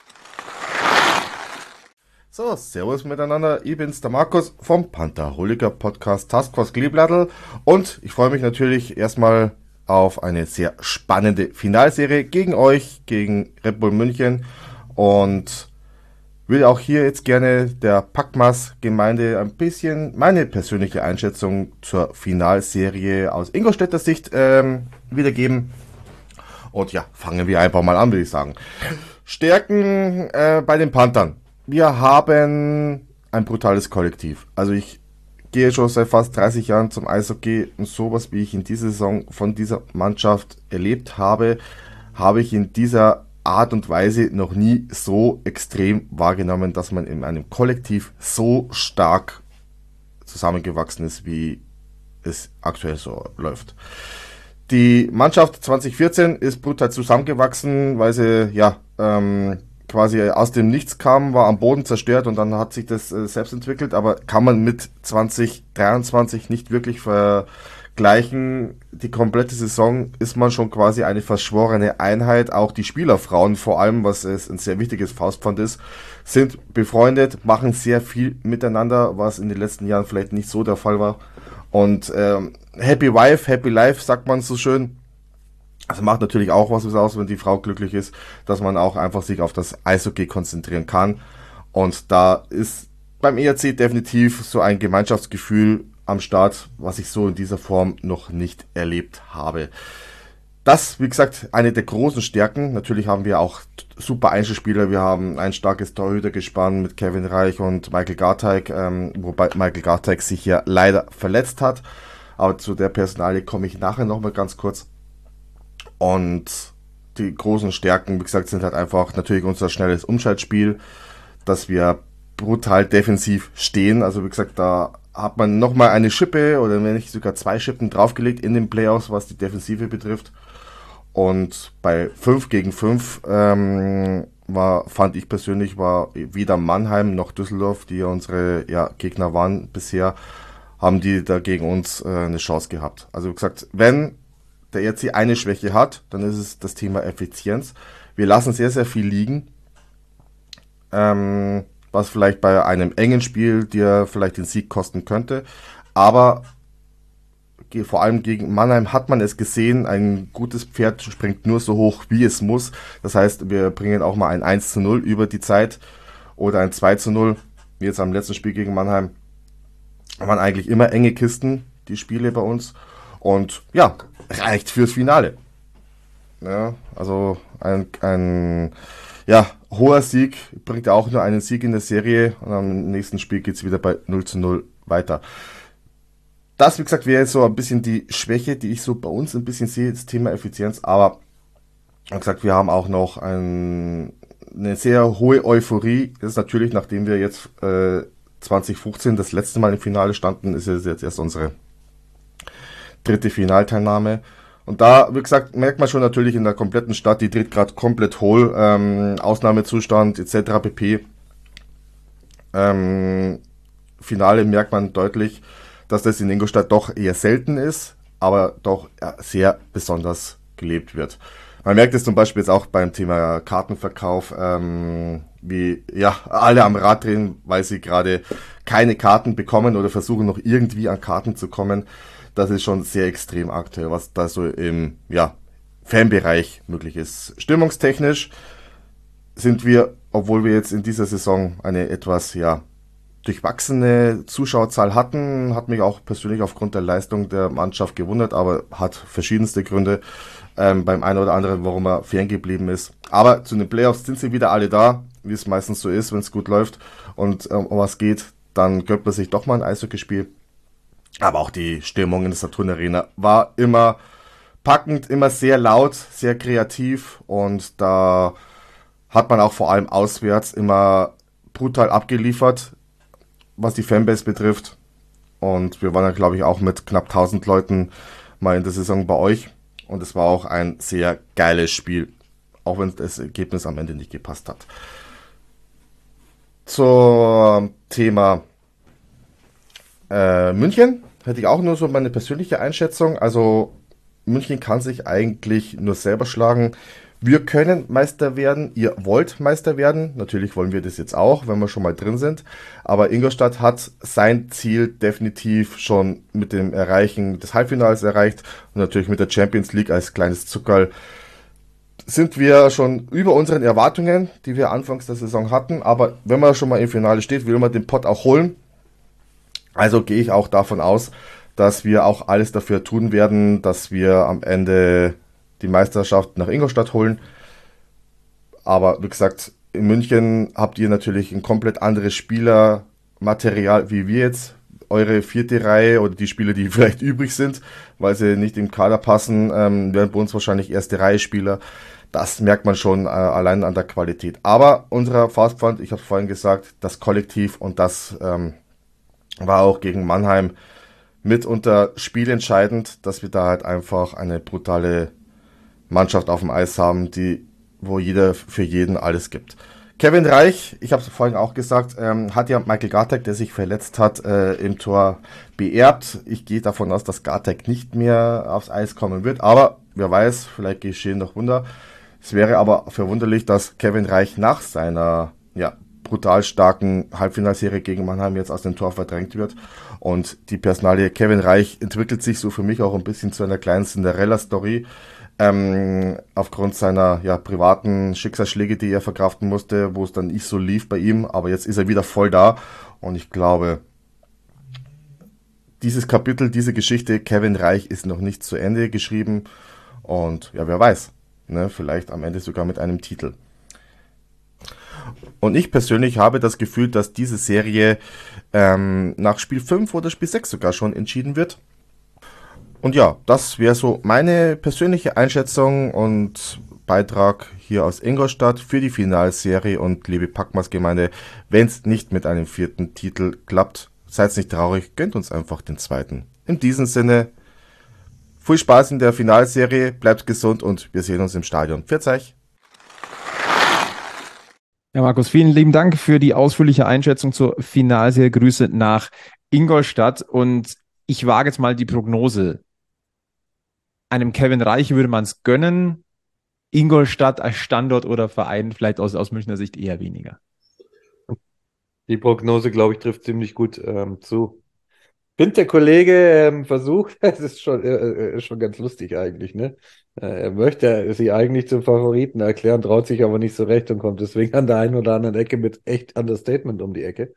So, servus miteinander, ich bin's, der Markus vom Pantherholiker Podcast Taskforce Kleeblatt und ich freue mich natürlich erstmal auf eine sehr spannende Finalserie gegen euch, gegen Red Bull München und will auch hier jetzt gerne der Packmas-Gemeinde ein bisschen meine persönliche Einschätzung zur Finalserie aus Ingolstädter Sicht wiedergeben. Und ja, fangen wir einfach mal an, würde ich sagen. Stärken bei den Panthern. Wir haben ein brutales Kollektiv. Also ich gehe schon seit fast 30 Jahren zum Eishockey und sowas, wie ich in dieser Saison von dieser Mannschaft erlebt habe, habe ich in dieser Art und Weise noch nie so extrem wahrgenommen, dass man in einem Kollektiv so stark zusammengewachsen ist, wie es aktuell so läuft. Die Mannschaft 2014 ist brutal zusammengewachsen, weil sie quasi aus dem Nichts kam, war am Boden zerstört und dann hat sich das selbst entwickelt, aber kann man mit 2023 nicht wirklich vergleichen. Die komplette Saison ist man schon quasi eine verschworene Einheit, auch die Spielerfrauen vor allem, was es ein sehr wichtiges Faustpfand ist, sind befreundet, machen sehr viel miteinander, was in den letzten Jahren vielleicht nicht so der Fall war und Happy Wife, Happy Life, sagt man so schön. Also macht natürlich auch was aus, wenn die Frau glücklich ist, dass man auch einfach sich auf das Eishockey konzentrieren kann. Und da ist beim ERC definitiv so ein Gemeinschaftsgefühl am Start, was ich so in dieser Form noch nicht erlebt habe. Das, wie gesagt, eine der großen Stärken. Natürlich haben wir auch super Einzelspieler. Wir haben ein starkes Torhütergespann mit Kevin Reich und Michael Garteig, wobei Michael Garteig sich ja leider verletzt hat. Aber zu der Personalie komme ich nachher nochmal ganz kurz. Und die großen Stärken, wie gesagt, sind halt einfach natürlich unser schnelles Umschaltspiel, dass wir brutal defensiv stehen. Also wie gesagt, da hat man nochmal eine Schippe oder wenn nicht sogar 2 Schippen draufgelegt in den Playoffs, was die Defensive betrifft. Und bei 5 gegen 5 fand ich persönlich, war weder Mannheim noch Düsseldorf, die ja unsere Gegner waren bisher, haben die da gegen uns eine Chance gehabt. Also wie gesagt, wenn der ERC eine Schwäche hat, dann ist es das Thema Effizienz. Wir lassen sehr, sehr viel liegen, was vielleicht bei einem engen Spiel dir vielleicht den Sieg kosten könnte. Aber vor allem gegen Mannheim hat man es gesehen, ein gutes Pferd springt nur so hoch, wie es muss. Das heißt, wir bringen auch mal ein 1:0 über die Zeit oder ein 2:0, wie jetzt am letzten Spiel gegen Mannheim. Waren eigentlich immer enge Kisten, die Spiele bei uns. Und ja, reicht fürs Finale. Ja, also ein hoher Sieg bringt auch nur einen Sieg in der Serie und am nächsten Spiel geht es wieder bei 0:0 weiter. Das, wie gesagt, wäre jetzt so ein bisschen die Schwäche, die ich so bei uns ein bisschen sehe, das Thema Effizienz. Aber, wie gesagt, wir haben auch noch eine sehr hohe Euphorie. Das ist natürlich, nachdem wir jetzt 2015 das letzte Mal im Finale standen, ist es jetzt erst unsere 3. Finalteilnahme. Und da, wie gesagt, merkt man schon natürlich in der kompletten Stadt, die dreht gerade komplett hohl, Ausnahmezustand etc. pp. Finale merkt man deutlich, dass das in Ingolstadt doch eher selten ist, aber doch sehr besonders gelebt wird. Man merkt es zum Beispiel jetzt auch beim Thema Kartenverkauf, wie alle am Rad drehen, weil sie gerade keine Karten bekommen oder versuchen noch irgendwie an Karten zu kommen. Das ist schon sehr extrem aktuell, was da so im Fanbereich möglich ist. Stimmungstechnisch sind wir, obwohl wir jetzt in dieser Saison eine etwas durchwachsene Zuschauerzahl hatten, hat mich auch persönlich aufgrund der Leistung der Mannschaft gewundert, aber hat verschiedenste Gründe beim einen oder anderen, warum er ferngeblieben ist. Aber zu den Playoffs sind sie wieder alle da, wie es meistens so ist, wenn es gut läuft und um was geht, dann gönnt man sich doch mal ein Eishockeyspiel. Aber auch die Stimmung in der Saturn Arena war immer packend, immer sehr laut, sehr kreativ und da hat man auch vor allem auswärts immer brutal abgeliefert, was die Fanbase betrifft. Und wir waren ja, glaube ich, auch mit knapp 1000 Leuten mal in der Saison bei euch. Und es war auch ein sehr geiles Spiel, auch wenn das Ergebnis am Ende nicht gepasst hat. Zum Thema München hätte ich auch nur so meine persönliche Einschätzung. Also München kann sich eigentlich nur selber schlagen. Wir können Meister werden, ihr wollt Meister werden. Natürlich wollen wir das jetzt auch, wenn wir schon mal drin sind. Aber Ingolstadt hat sein Ziel definitiv schon mit dem Erreichen des Halbfinals erreicht. Und natürlich mit der Champions League als kleines Zuckerl sind wir schon über unseren Erwartungen, die wir anfangs der Saison hatten. Aber wenn man schon mal im Finale steht, will man den Pott auch holen. Also gehe ich auch davon aus, dass wir auch alles dafür tun werden, dass wir am Ende die Meisterschaft nach Ingolstadt holen. Aber wie gesagt, in München habt ihr natürlich ein komplett anderes Spielermaterial wie wir jetzt. Eure 4. Reihe oder die Spieler, die vielleicht übrig sind, weil sie nicht im Kader passen, werden bei uns wahrscheinlich 1. Reihe Spieler. Das merkt man schon allein an der Qualität. Aber unser Faustpfand, ich habe es vorhin gesagt, das Kollektiv und das war auch gegen Mannheim mitunter spielentscheidend, dass wir da halt einfach eine brutale Mannschaft auf dem Eis haben, wo jeder für jeden alles gibt. Kevin Reich, ich habe es vorhin auch gesagt, hat ja Michael Garteig, der sich verletzt hat, im Tor beerbt. Ich gehe davon aus, dass Garteig nicht mehr aufs Eis kommen wird, aber wer weiß, vielleicht geschehen noch Wunder. Es wäre aber verwunderlich, dass Kevin Reich nach seiner brutal starken Halbfinalserie gegen Mannheim jetzt aus dem Tor verdrängt wird. Und die Personalie Kevin Reich entwickelt sich so für mich auch ein bisschen zu einer kleinen Cinderella-Story. Aufgrund seiner privaten Schicksalsschläge, die er verkraften musste, wo es dann nicht so lief bei ihm. Aber jetzt ist er wieder voll da. Und ich glaube, dieses Kapitel, diese Geschichte, Kevin Reich ist noch nicht zu Ende geschrieben. Und ja, wer weiß, ne, vielleicht am Ende sogar mit einem Titel. Und ich persönlich habe das Gefühl, dass diese Serie nach Spiel 5 oder Spiel 6 sogar schon entschieden wird. Und ja, das wäre so meine persönliche Einschätzung und Beitrag hier aus Ingolstadt für die Finalserie. Und liebe Packmas-Gemeinde, wenn es nicht mit einem 4. Titel klappt, seid nicht traurig, gönnt uns einfach den 2. In diesem Sinne, viel Spaß in der Finalserie, bleibt gesund und wir sehen uns im Stadion. Pfiat euch! Ja, Markus, vielen lieben Dank für die ausführliche Einschätzung zur Finalserie. Grüße nach Ingolstadt. Und ich wage jetzt mal die Prognose. Einem Kevin Reich würde man es gönnen. Ingolstadt als Standort oder Verein vielleicht aus Münchner Sicht eher weniger. Die Prognose, glaube ich, trifft ziemlich gut zu. Finde der Kollege versucht, es ist schon ganz lustig eigentlich, ne? Er möchte sie eigentlich zum Favoriten erklären, traut sich aber nicht so recht und kommt deswegen an der einen oder anderen Ecke mit echt Understatement um die Ecke.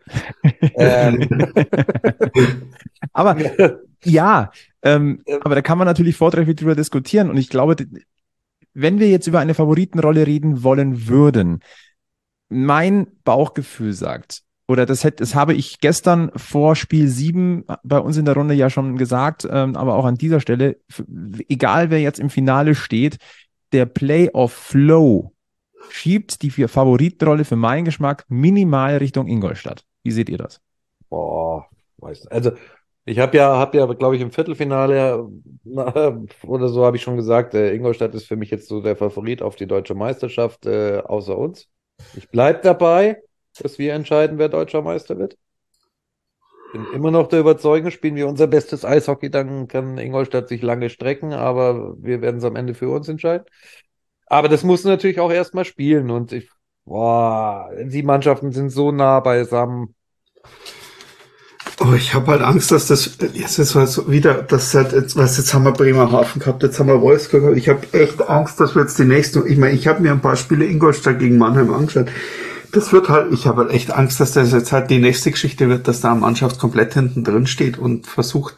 Aber ja, aber da kann man natürlich vortrefflich drüber diskutieren und ich glaube, wenn wir jetzt über eine Favoritenrolle reden wollen würden, mein Bauchgefühl sagt, oder das habe ich gestern vor Spiel 7 bei uns in der Runde ja schon gesagt, aber auch an dieser Stelle, egal wer jetzt im Finale steht, der Playoff-Flow schiebt die Favoritenrolle für meinen Geschmack minimal Richtung Ingolstadt. Wie seht ihr das? Boah, also ich habe ja, glaube ich, im Viertelfinale oder so habe ich schon gesagt, Ingolstadt ist für mich jetzt so der Favorit auf die deutsche Meisterschaft, außer uns. Ich bleibe dabei, dass wir entscheiden, wer deutscher Meister wird. Bin immer noch der Überzeugung, spielen wir unser bestes Eishockey, dann kann Ingolstadt sich lange strecken, aber wir werden es am Ende für uns entscheiden. Aber das muss natürlich auch erstmal spielen und die Mannschaften sind so nah beisammen. Oh, ich habe halt Angst, dass das jetzt ist halt wieder, jetzt haben wir Bremerhaven gehabt, jetzt haben wir Wolfsburg gehabt. Ich habe echt Angst, dass wir jetzt die nächsten, ich meine, ich habe mir ein paar Spiele Ingolstadt gegen Mannheim angeschaut. Das wird halt, ich habe halt echt Angst, dass das jetzt halt die nächste Geschichte wird, dass da eine Mannschaft komplett hinten drin steht und versucht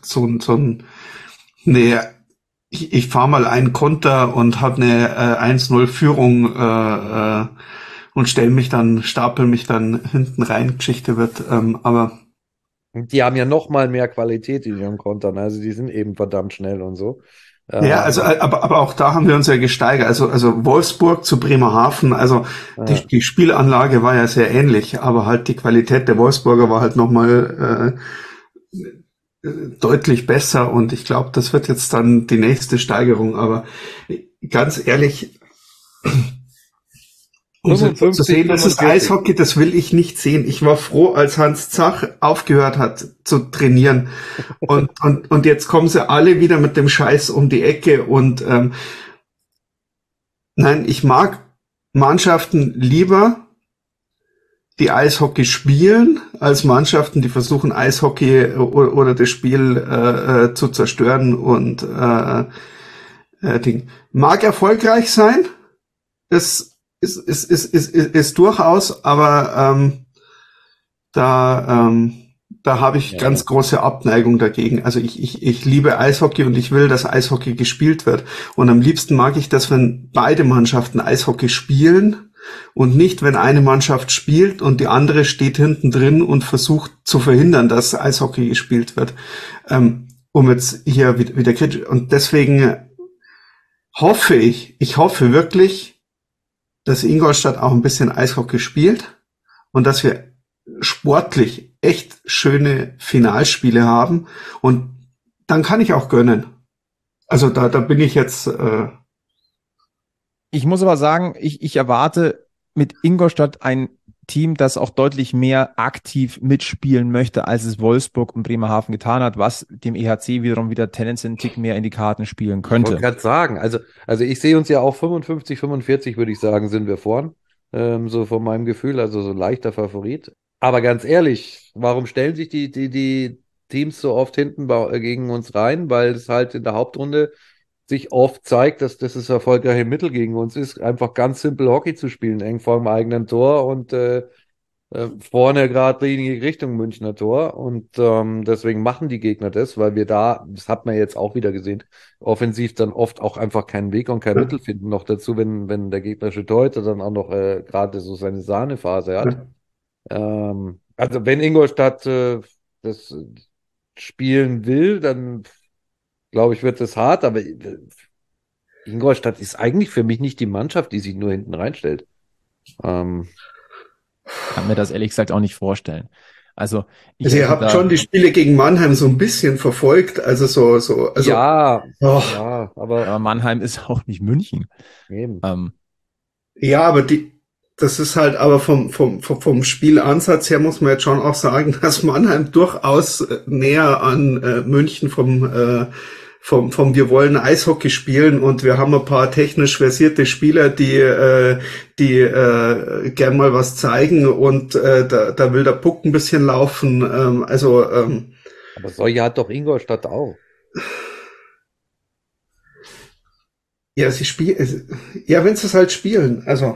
ich fahre mal einen Konter und habe eine 1-0 Führung und stapel mich dann hinten rein, Geschichte wird, aber die haben ja noch mal mehr Qualität in ihren Kontern, also die sind eben verdammt schnell und so. Ja, also aber auch da haben wir uns ja gesteigert. Also Wolfsburg zu Bremerhaven, also die Spielanlage war ja sehr ähnlich, aber halt die Qualität der Wolfsburger war halt nochmal deutlich besser und ich glaube, das wird jetzt dann die nächste Steigerung, aber ganz ehrlich, um zu sehen, das ist Eishockey, das will ich nicht sehen. Ich war froh, als Hans Zach aufgehört hat zu trainieren. Und jetzt kommen sie alle wieder mit dem Scheiß um die Ecke. Und nein, ich mag Mannschaften lieber, die Eishockey spielen, als Mannschaften, die versuchen, Eishockey oder das Spiel zu zerstören. Und mag erfolgreich sein. Das ist durchaus, aber da habe ich ganz große Abneigung dagegen. Also ich liebe Eishockey und ich will, dass Eishockey gespielt wird. Und am liebsten mag ich das, wenn beide Mannschaften Eishockey spielen und nicht, wenn eine Mannschaft spielt und die andere steht hinten drin und versucht zu verhindern, dass Eishockey gespielt wird. Um jetzt hier wieder kritisch. Und deswegen hoffe ich hoffe wirklich, dass Ingolstadt auch ein bisschen Eishockey spielt und dass wir sportlich echt schöne Finalspiele haben und dann kann ich auch gönnen. Also da bin ich jetzt. Ich muss aber sagen, ich erwarte mit Ingolstadt ein Team, das auch deutlich mehr aktiv mitspielen möchte, als es Wolfsburg und Bremerhaven getan hat, was dem EHC wiederum wieder tendenziell einen Tick mehr in die Karten spielen könnte. Ich wollte gerade sagen, also ich sehe uns ja auch 55, 45, würde ich sagen, sind wir vorn. So von meinem Gefühl, also so leichter Favorit. Aber ganz ehrlich, warum stellen sich die Teams so oft hinten gegen uns rein? Weil es halt in der Hauptrunde sich oft zeigt, dass das erfolgreiche Mittel gegen uns ist, einfach ganz simpel Hockey zu spielen, eng vor dem eigenen Tor und vorne geradlinig Richtung Münchner Tor und deswegen machen die Gegner das, weil wir das hat man jetzt auch wieder gesehen, offensiv dann oft auch einfach keinen Weg und kein Mittel finden. Noch dazu, wenn der gegnerische Torhüter dann auch noch gerade so seine Sahnephase hat. Also wenn Ingolstadt das spielen will, dann glaube ich, wird das hart, aber Ingolstadt ist eigentlich für mich nicht die Mannschaft, die sich nur hinten reinstellt. Kann mir das ehrlich gesagt auch nicht vorstellen. Also ihr habt schon die Spiele gegen Mannheim so ein bisschen verfolgt, also ja, aber Mannheim ist auch nicht München. Eben. Ja, aber das ist halt, aber vom Spielansatz her muss man jetzt schon auch sagen, dass Mannheim durchaus näher an München vom wir wollen Eishockey spielen und wir haben ein paar technisch versierte Spieler, die gern mal was zeigen und da will der Puck ein bisschen laufen. Aber solche hat doch Ingolstadt auch. Ja, sie spielen. Ja, wenn sie es halt spielen, also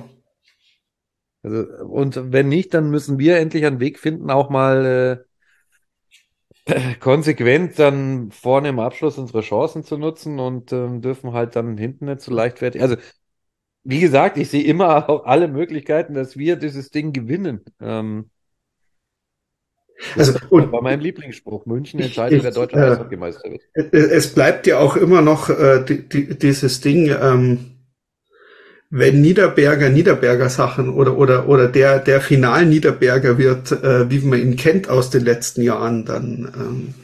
und wenn nicht, dann müssen wir endlich einen Weg finden, auch mal konsequent dann vorne im Abschluss unsere Chancen zu nutzen und dürfen halt dann hinten nicht so leichtfertig. Also, wie gesagt, ich sehe immer auch alle Möglichkeiten, dass wir dieses Ding gewinnen. Das war mein Lieblingsspruch. München entscheidet, wer deutscher Eishockeymeister wird. Es bleibt ja auch immer noch dieses Ding, wenn Niederberger Sachen oder der Final-Niederberger wird, wie man ihn kennt aus den letzten Jahren, dann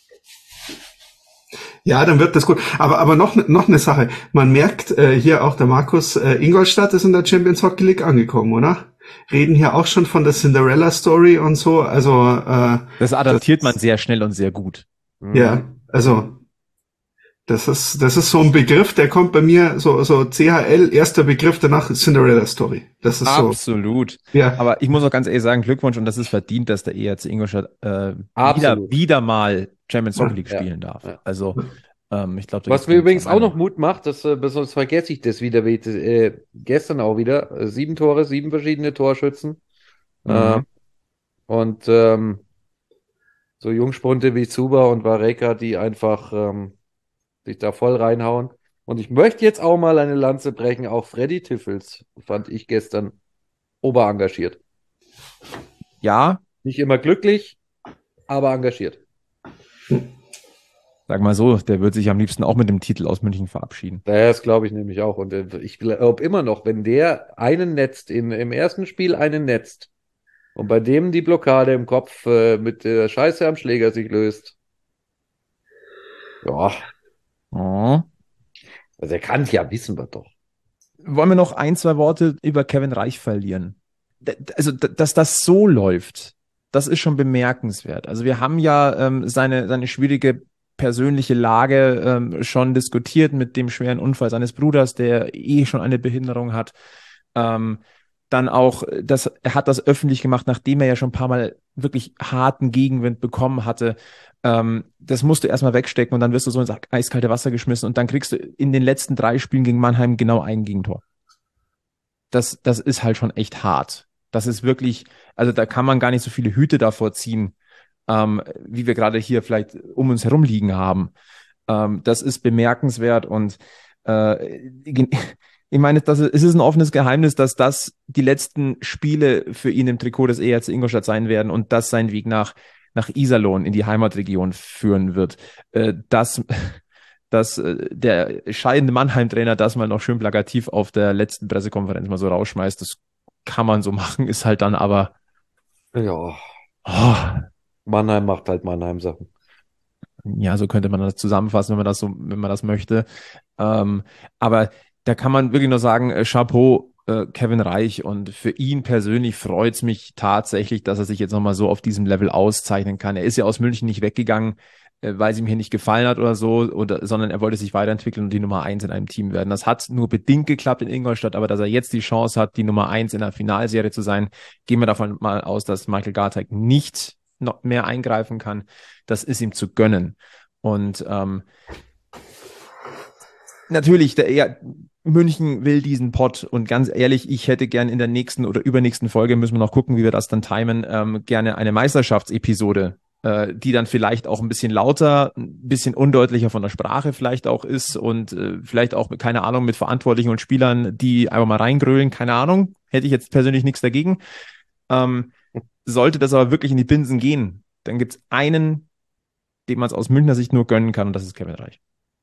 ja, dann wird das gut. Aber noch eine Sache. Man merkt hier auch der Markus, Ingolstadt ist in der Champions Hockey League angekommen, oder? Reden hier auch schon von der Cinderella Story und so. Also das adaptiert man sehr schnell und sehr gut. Ja, also das ist so ein Begriff, der kommt bei mir so CHL, erster Begriff, danach Cinderella Story. Das ist absolut. So. Ja. Aber ich muss auch ganz ehrlich sagen, Glückwunsch, und das ist verdient, dass der ERC Ingolstadt wieder mal Champions Hockey League spielen darf. Ja. Also ich glaube, was mir übrigens auch noch Mut macht, besonders vergesse ich das wieder, gestern auch wieder, 7 Tore, 7 verschiedene Torschützen. Und so Jungspunte wie Zuber und Vareka, die einfach sich da voll reinhauen. Und ich möchte jetzt auch mal eine Lanze brechen, auch Freddy Tiffels fand ich gestern oberengagiert. Ja. Nicht immer glücklich, aber engagiert. Sag mal so, der wird sich am liebsten auch mit dem Titel aus München verabschieden. Das glaube ich nämlich auch. Und ich glaube immer noch, wenn der einen netzt, im ersten Spiel einen netzt und bei dem die Blockade im Kopf mit der Scheiße am Schläger sich löst. Ja. Oh. Also er kann es ja, wissen wir doch. Wollen wir noch 1, 2 Worte über Kevin Reich verlieren? Also, dass das so läuft, das ist schon bemerkenswert. Also wir haben ja seine schwierige persönliche Lage schon diskutiert mit dem schweren Unfall seines Bruders, der schon eine Behinderung hat. Dann auch, er hat das öffentlich gemacht, nachdem er ja schon ein paar Mal wirklich harten Gegenwind bekommen hatte. Das musst du erstmal wegstecken und dann wirst du so ins eiskalte Wasser geschmissen und dann kriegst du in den letzten 3 Spielen gegen Mannheim genau ein Gegentor. Das ist halt schon echt hart. Das ist wirklich, also da kann man gar nicht so viele Hüte davor ziehen, wie wir gerade hier vielleicht um uns herum liegen haben. Das ist bemerkenswert und ich meine, es ist ein offenes Geheimnis, dass das die letzten Spiele für ihn im Trikot des ERC Ingolstadt sein werden und dass sein Weg nach Iserlohn in die Heimatregion führen wird. Dass der scheidende Mannheim-Trainer das mal noch schön plakativ auf der letzten Pressekonferenz mal so rausschmeißt, das kann man so machen, ist halt dann aber ja. Mannheim macht halt Mannheim-Sachen. Ja, so könnte man das zusammenfassen, wenn man das möchte. Aber da kann man wirklich nur sagen, Chapeau, Kevin Reich, und für ihn persönlich freut es mich tatsächlich, dass er sich jetzt nochmal so auf diesem Level auszeichnen kann. Er ist ja aus München nicht weggegangen, weil es ihm hier nicht gefallen hat oder so, sondern er wollte sich weiterentwickeln und die Nummer 1 in einem Team werden. Das hat nur bedingt geklappt in Ingolstadt, aber dass er jetzt die Chance hat, die Nummer 1 in der Finalserie zu sein, gehen wir davon mal aus, dass Michael Garteig nicht noch mehr eingreifen kann. Das ist ihm zu gönnen. Und natürlich, München will diesen Pott und ganz ehrlich, ich hätte gern in der nächsten oder übernächsten Folge, müssen wir noch gucken, wie wir das dann timen, gerne eine Meisterschaftsepisode, die dann vielleicht auch ein bisschen lauter, ein bisschen undeutlicher von der Sprache vielleicht auch ist und vielleicht auch, keine Ahnung, mit Verantwortlichen und Spielern, die einfach mal reingrölen, keine Ahnung, hätte ich jetzt persönlich nichts dagegen. Sollte das aber wirklich in die Binsen gehen, dann gibt es einen, dem man es aus Münchner Sicht nur gönnen kann und das ist Kevin Reich.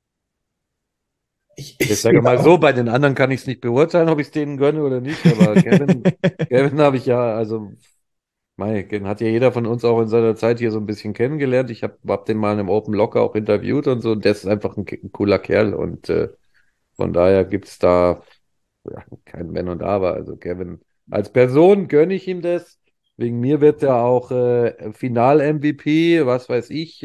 Ich sage mal so, bei den anderen kann ich es nicht beurteilen, ob ich es denen gönne oder nicht, aber Kevin habe ich ja, also, den hat ja jeder von uns auch in seiner Zeit hier so ein bisschen kennengelernt. Ich hab den mal in einem Open Locker auch interviewt und so, und der ist einfach ein cooler Kerl und von daher gibt's da kein Wenn und Aber. Also Kevin, als Person gönne ich ihm das. Wegen mir wird er auch Final-MVP, was weiß ich,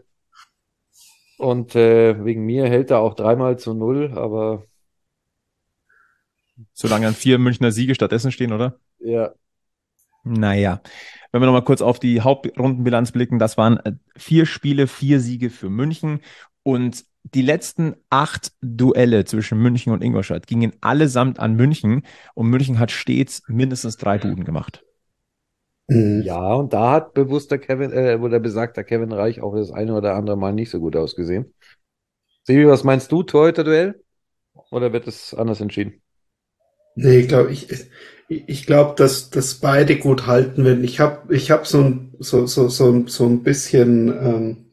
und wegen mir hält er auch 3-0, aber solange dann 4 Münchner Siege stattdessen stehen, oder? Ja. Naja, wenn wir nochmal kurz auf die Hauptrundenbilanz blicken, das waren 4 Spiele, 4 Siege für München und die letzten 8 Duelle zwischen München und Ingolstadt gingen allesamt an München und München hat stets mindestens 3 Buden gemacht. Ja, und da hat besagter Kevin Reich auch das eine oder andere Mal nicht so gut ausgesehen. Sebi, was meinst du, Torhüter-Duell? Oder wird es anders entschieden? Nee, ich glaube, dass beide gut halten werden. Ich hab so ein bisschen,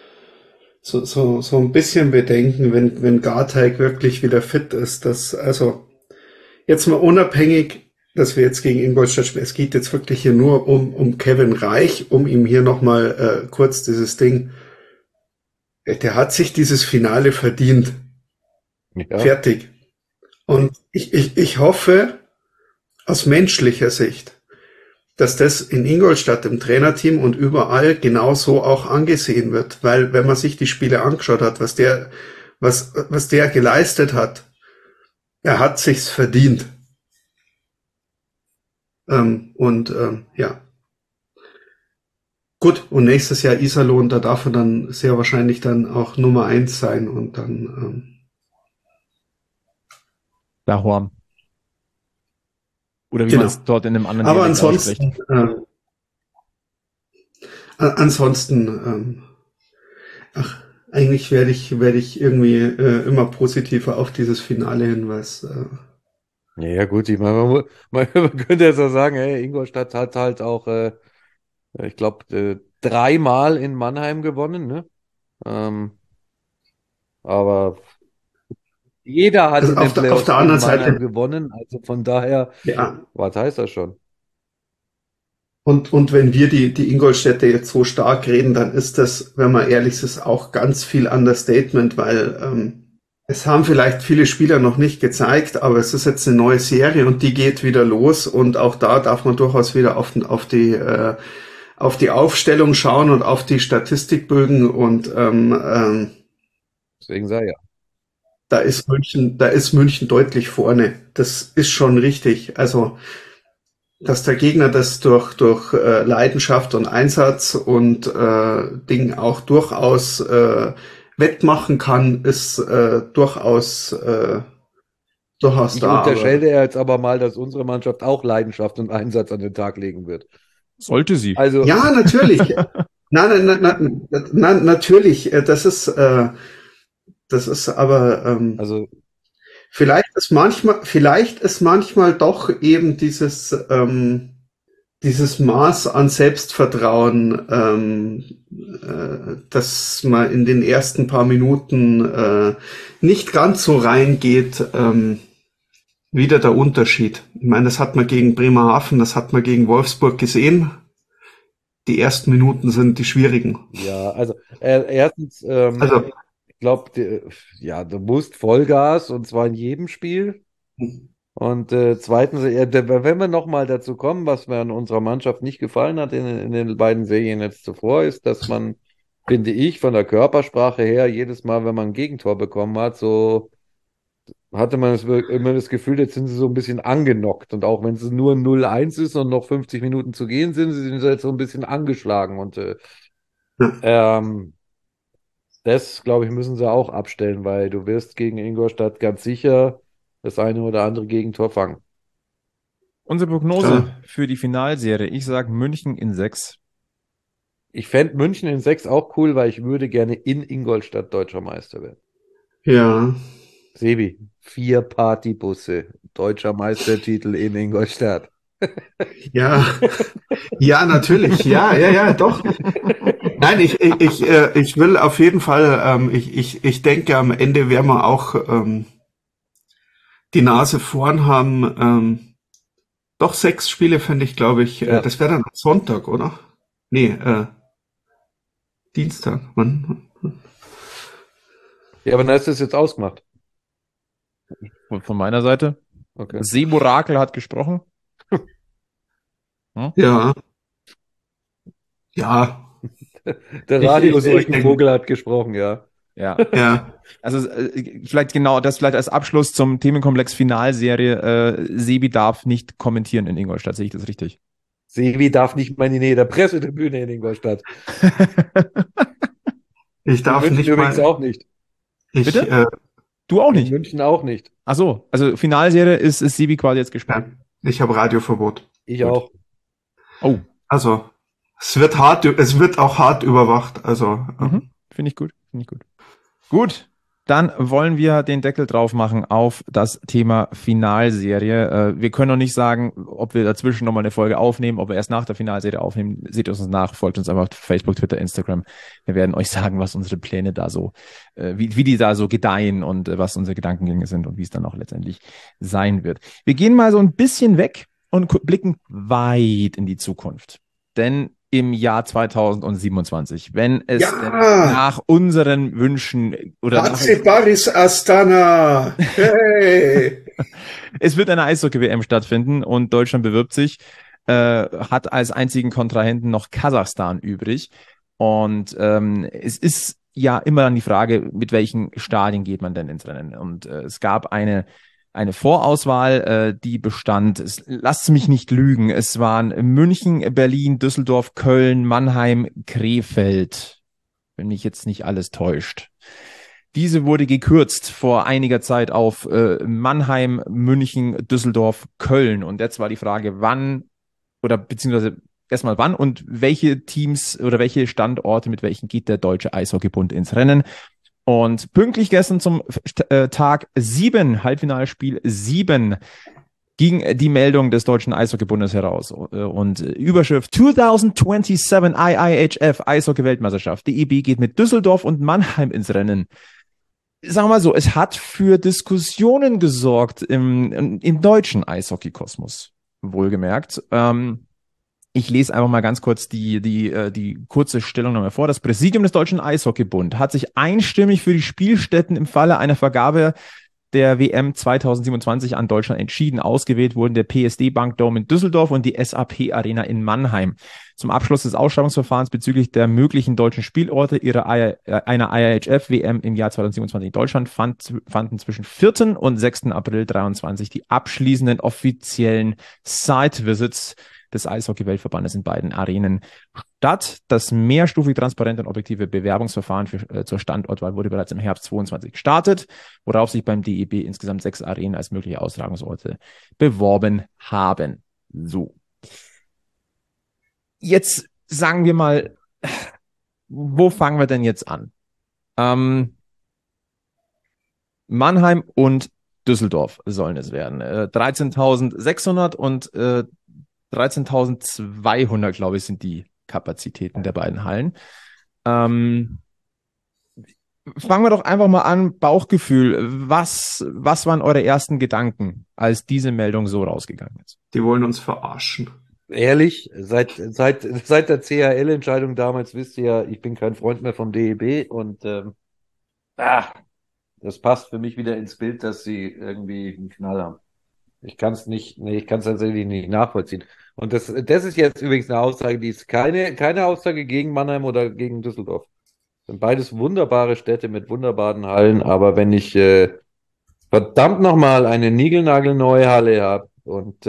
so ein bisschen Bedenken, wenn Garteig wirklich wieder fit ist, also, jetzt mal unabhängig, dass wir jetzt gegen Ingolstadt spielen. Es geht jetzt wirklich hier nur um Kevin Reich, um ihm hier nochmal kurz dieses Ding. Der hat sich dieses Finale verdient. Ja. Fertig. Und ich hoffe, aus menschlicher Sicht, dass das in Ingolstadt im Trainerteam und überall genauso auch angesehen wird. Weil wenn man sich die Spiele angeschaut hat, was der geleistet hat, er hat sich's verdient. Ja. Gut, und nächstes Jahr Iserlohn, da darf er dann sehr wahrscheinlich dann auch Nummer 1 sein und dann Dahorn. Oder wie Genau. man es dort in einem anderen Aber Dialekt ausspricht. ansonsten, eigentlich werde ich irgendwie immer positiver auf dieses Finale hin, Ja, gut, ich meine, man könnte jetzt auch sagen, hey, Ingolstadt hat halt auch, ich glaube, 3-mal in Mannheim gewonnen, ne? Aber jeder hat Also in den auf der Playoffs anderen gegen Mannheim Seite, gewonnen, also von daher, ja. was heißt das schon? Und wenn wir die Ingolstädter jetzt so stark reden, dann ist das, wenn man ehrlich ist, auch ganz viel Understatement, weil es haben vielleicht viele Spieler noch nicht gezeigt, aber es ist jetzt eine neue Serie und die geht wieder los und auch da darf man durchaus wieder auf die Aufstellung schauen und auf die Statistikbögen und Deswegen sei ja. da ist München deutlich vorne. Das ist schon richtig. Also dass der Gegner das durch Leidenschaft und Einsatz und Ding auch durchaus wettmachen kann, ist durchaus Ich da. unterstelle jetzt aber mal, dass unsere Mannschaft auch Leidenschaft und Einsatz an den Tag legen wird. Sollte sie. Also, Ja, natürlich. Nein, natürlich. Das ist aber also vielleicht ist manchmal doch eben dieses Maß an Selbstvertrauen, dass man in den ersten paar Minuten nicht ganz so reingeht, wieder der Unterschied. Ich meine, das hat man gegen Bremerhaven, das hat man gegen Wolfsburg gesehen. Die ersten Minuten sind die schwierigen. ja, also erstens, ich glaube, du musst Vollgas und zwar in jedem Spiel. Und zweitens, wenn wir nochmal dazu kommen, was mir an unserer Mannschaft nicht gefallen hat in den beiden Serien jetzt zuvor, ist, dass man, finde ich, von der Körpersprache her, jedes Mal, wenn man ein Gegentor bekommen hat, so hatte man immer das Gefühl, jetzt sind sie so ein bisschen angenockt. Und auch wenn es nur 0-1 ist und noch 50 Minuten zu gehen sind, sie sind jetzt so ein bisschen angeschlagen. Und das, glaube ich, müssen sie auch abstellen, weil du wirst gegen Ingolstadt ganz sicher das eine oder andere Gegentor fangen. Unsere Prognose für die Finalserie. Ich sage München in 6. Ich fände München in 6 auch cool, weil ich würde gerne in Ingolstadt deutscher Meister werden. Ja. Sebi, 4 Partybusse, deutscher Meistertitel in Ingolstadt. Ja, ja, natürlich. Ja, doch. Nein, ich will auf jeden Fall, ich denke, am Ende werden wir auch die Nase vorn haben. Doch 6 Spiele fände ich, glaube ich, das wäre dann Sonntag, oder? Nee, Dienstag. Wann? Ja, aber dann ist das jetzt ausgemacht. Von meiner Seite. Okay. Seburakel hat gesprochen. Ja. Ja. Der Radioseuchenvogel hat gesprochen, ja. Ja. Also vielleicht als Abschluss zum Themenkomplex Finalserie. Sebi darf nicht kommentieren in Ingolstadt, sehe ich das richtig? Sebi darf nicht mal in die Nähe der Pressetribüne in Ingolstadt. Ich darf München nicht übrigens mal. auch nicht. Bitte? Du auch nicht? In München auch nicht. Ach so, also Finalserie ist Sebi quasi jetzt gespannt. Ja, ich habe Radioverbot. Ich auch. Oh. Also, es wird auch hart überwacht. Also, Finde ich gut. Gut, dann wollen wir den Deckel drauf machen auf das Thema Finalserie. Wir können noch nicht sagen, ob wir dazwischen nochmal eine Folge aufnehmen, ob wir erst nach der Finalserie aufnehmen. Seht uns nach, folgt uns einfach auf Facebook, Twitter, Instagram. Wir werden euch sagen, was unsere Pläne da so, wie die da so gedeihen und was unsere Gedankengänge sind und wie es dann auch letztendlich sein wird. Wir gehen mal so ein bisschen weg und blicken weit in die Zukunft. Denn im Jahr 2027, wenn es nach unseren Wünschen oder HC Paris Astana, hey! Es wird eine Eishockey-WM stattfinden und Deutschland bewirbt sich, hat als einzigen Kontrahenten noch Kasachstan übrig. Und es ist ja immer dann die Frage, mit welchen Stadien geht man denn ins Rennen? Und es gab eine Vorauswahl, die bestand, lasst mich nicht lügen, es waren München, Berlin, Düsseldorf, Köln, Mannheim, Krefeld, wenn mich jetzt nicht alles täuscht. Diese wurde gekürzt vor einiger Zeit auf Mannheim, München, Düsseldorf, Köln. Und jetzt war die Frage, wann und welche Teams oder welche Standorte, mit welchen geht der Deutsche Eishockeybund ins Rennen? Und pünktlich gestern zum Tag 7, Halbfinalspiel 7, ging die Meldung des Deutschen Eishockeybundes heraus. Und Überschrift 2027 IIHF Eishockey-Weltmeisterschaft. DEB geht mit Düsseldorf und Mannheim ins Rennen. Sagen wir mal so, es hat für Diskussionen gesorgt im deutschen Eishockeykosmos, wohlgemerkt. Ich lese einfach mal ganz kurz die kurze Stellungnahme vor. Das Präsidium des Deutschen Eishockeybund hat sich einstimmig für die Spielstätten im Falle einer Vergabe der WM 2027 an Deutschland entschieden. Ausgewählt wurden der PSD Bank Dome in Düsseldorf und die SAP Arena in Mannheim. Zum Abschluss des Ausschreibungsverfahrens bezüglich der möglichen deutschen Spielorte einer IIHF-WM im Jahr 2027 in Deutschland fanden zwischen 4. und 6. April 2023 die abschließenden offiziellen Site-Visits des Eishockey-Weltverbandes in beiden Arenen statt. Das mehrstufig transparente und objektive Bewerbungsverfahren zur Standortwahl wurde bereits im Herbst 2022 gestartet, worauf sich beim DEB insgesamt 6 Arenen als mögliche Austragungsorte beworben haben. So. Jetzt sagen wir mal, wo fangen wir denn jetzt an? Mannheim und Düsseldorf sollen es werden. 13.600 und 13.200, glaube ich, sind die Kapazitäten der beiden Hallen. Fangen wir doch einfach mal an, Bauchgefühl. Was waren eure ersten Gedanken, als diese Meldung so rausgegangen ist? Die wollen uns verarschen. Ehrlich, seit der CHL-Entscheidung damals wisst ihr ja, ich bin kein Freund mehr vom DEB und das passt für mich wieder ins Bild, dass sie irgendwie einen Knall haben. Ich kann es tatsächlich nicht nachvollziehen. Und das ist jetzt übrigens eine Aussage, die ist keine Aussage gegen Mannheim oder gegen Düsseldorf. Das sind beides wunderbare Städte mit wunderbaren Hallen, aber wenn ich verdammt nochmal eine niegelnagelneue Halle habe und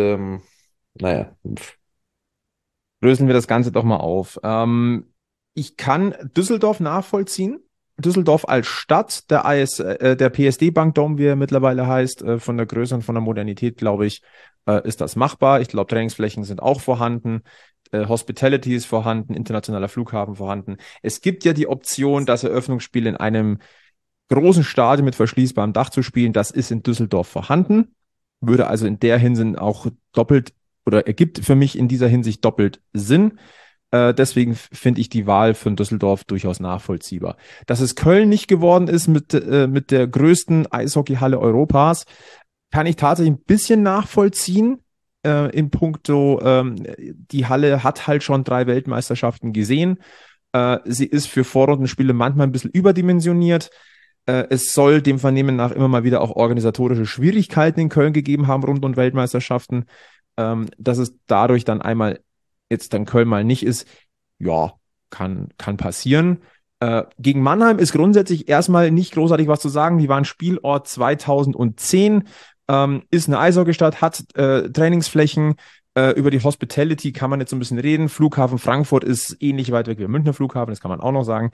Lösen wir das Ganze doch mal auf. Ich kann Düsseldorf nachvollziehen. Düsseldorf als Stadt, der PSD Bank Dome, wie er mittlerweile heißt, von der Größe und von der Modernität, glaube ich, ist das machbar. Ich glaube, Trainingsflächen sind auch vorhanden. Hospitality ist vorhanden, internationaler Flughafen vorhanden. Es gibt ja die Option, das Eröffnungsspiel in einem großen Stadion mit verschließbarem Dach zu spielen. Das ist in Düsseldorf vorhanden. Würde also in der Hinsicht auch doppelt oder ergibt für mich in dieser Hinsicht doppelt Sinn. Deswegen finde ich die Wahl von Düsseldorf durchaus nachvollziehbar. Dass es Köln nicht geworden ist mit der größten Eishockeyhalle Europas, kann ich tatsächlich ein bisschen nachvollziehen. In puncto, die Halle hat halt schon 3 Weltmeisterschaften gesehen. Sie ist für Vorrundenspiele manchmal ein bisschen überdimensioniert. Es soll dem Vernehmen nach immer mal wieder auch organisatorische Schwierigkeiten in Köln gegeben haben rund um Weltmeisterschaften. Dass es dadurch dann einmal jetzt dann Köln mal nicht ist, ja, kann passieren. Gegen Mannheim ist grundsätzlich erstmal nicht großartig was zu sagen. Die waren Spielort 2010, ist eine Eishockeystadt, hat Trainingsflächen. Über die Hospitality kann man jetzt ein bisschen reden. Flughafen Frankfurt ist ähnlich weit weg wie der Münchner Flughafen, das kann man auch noch sagen.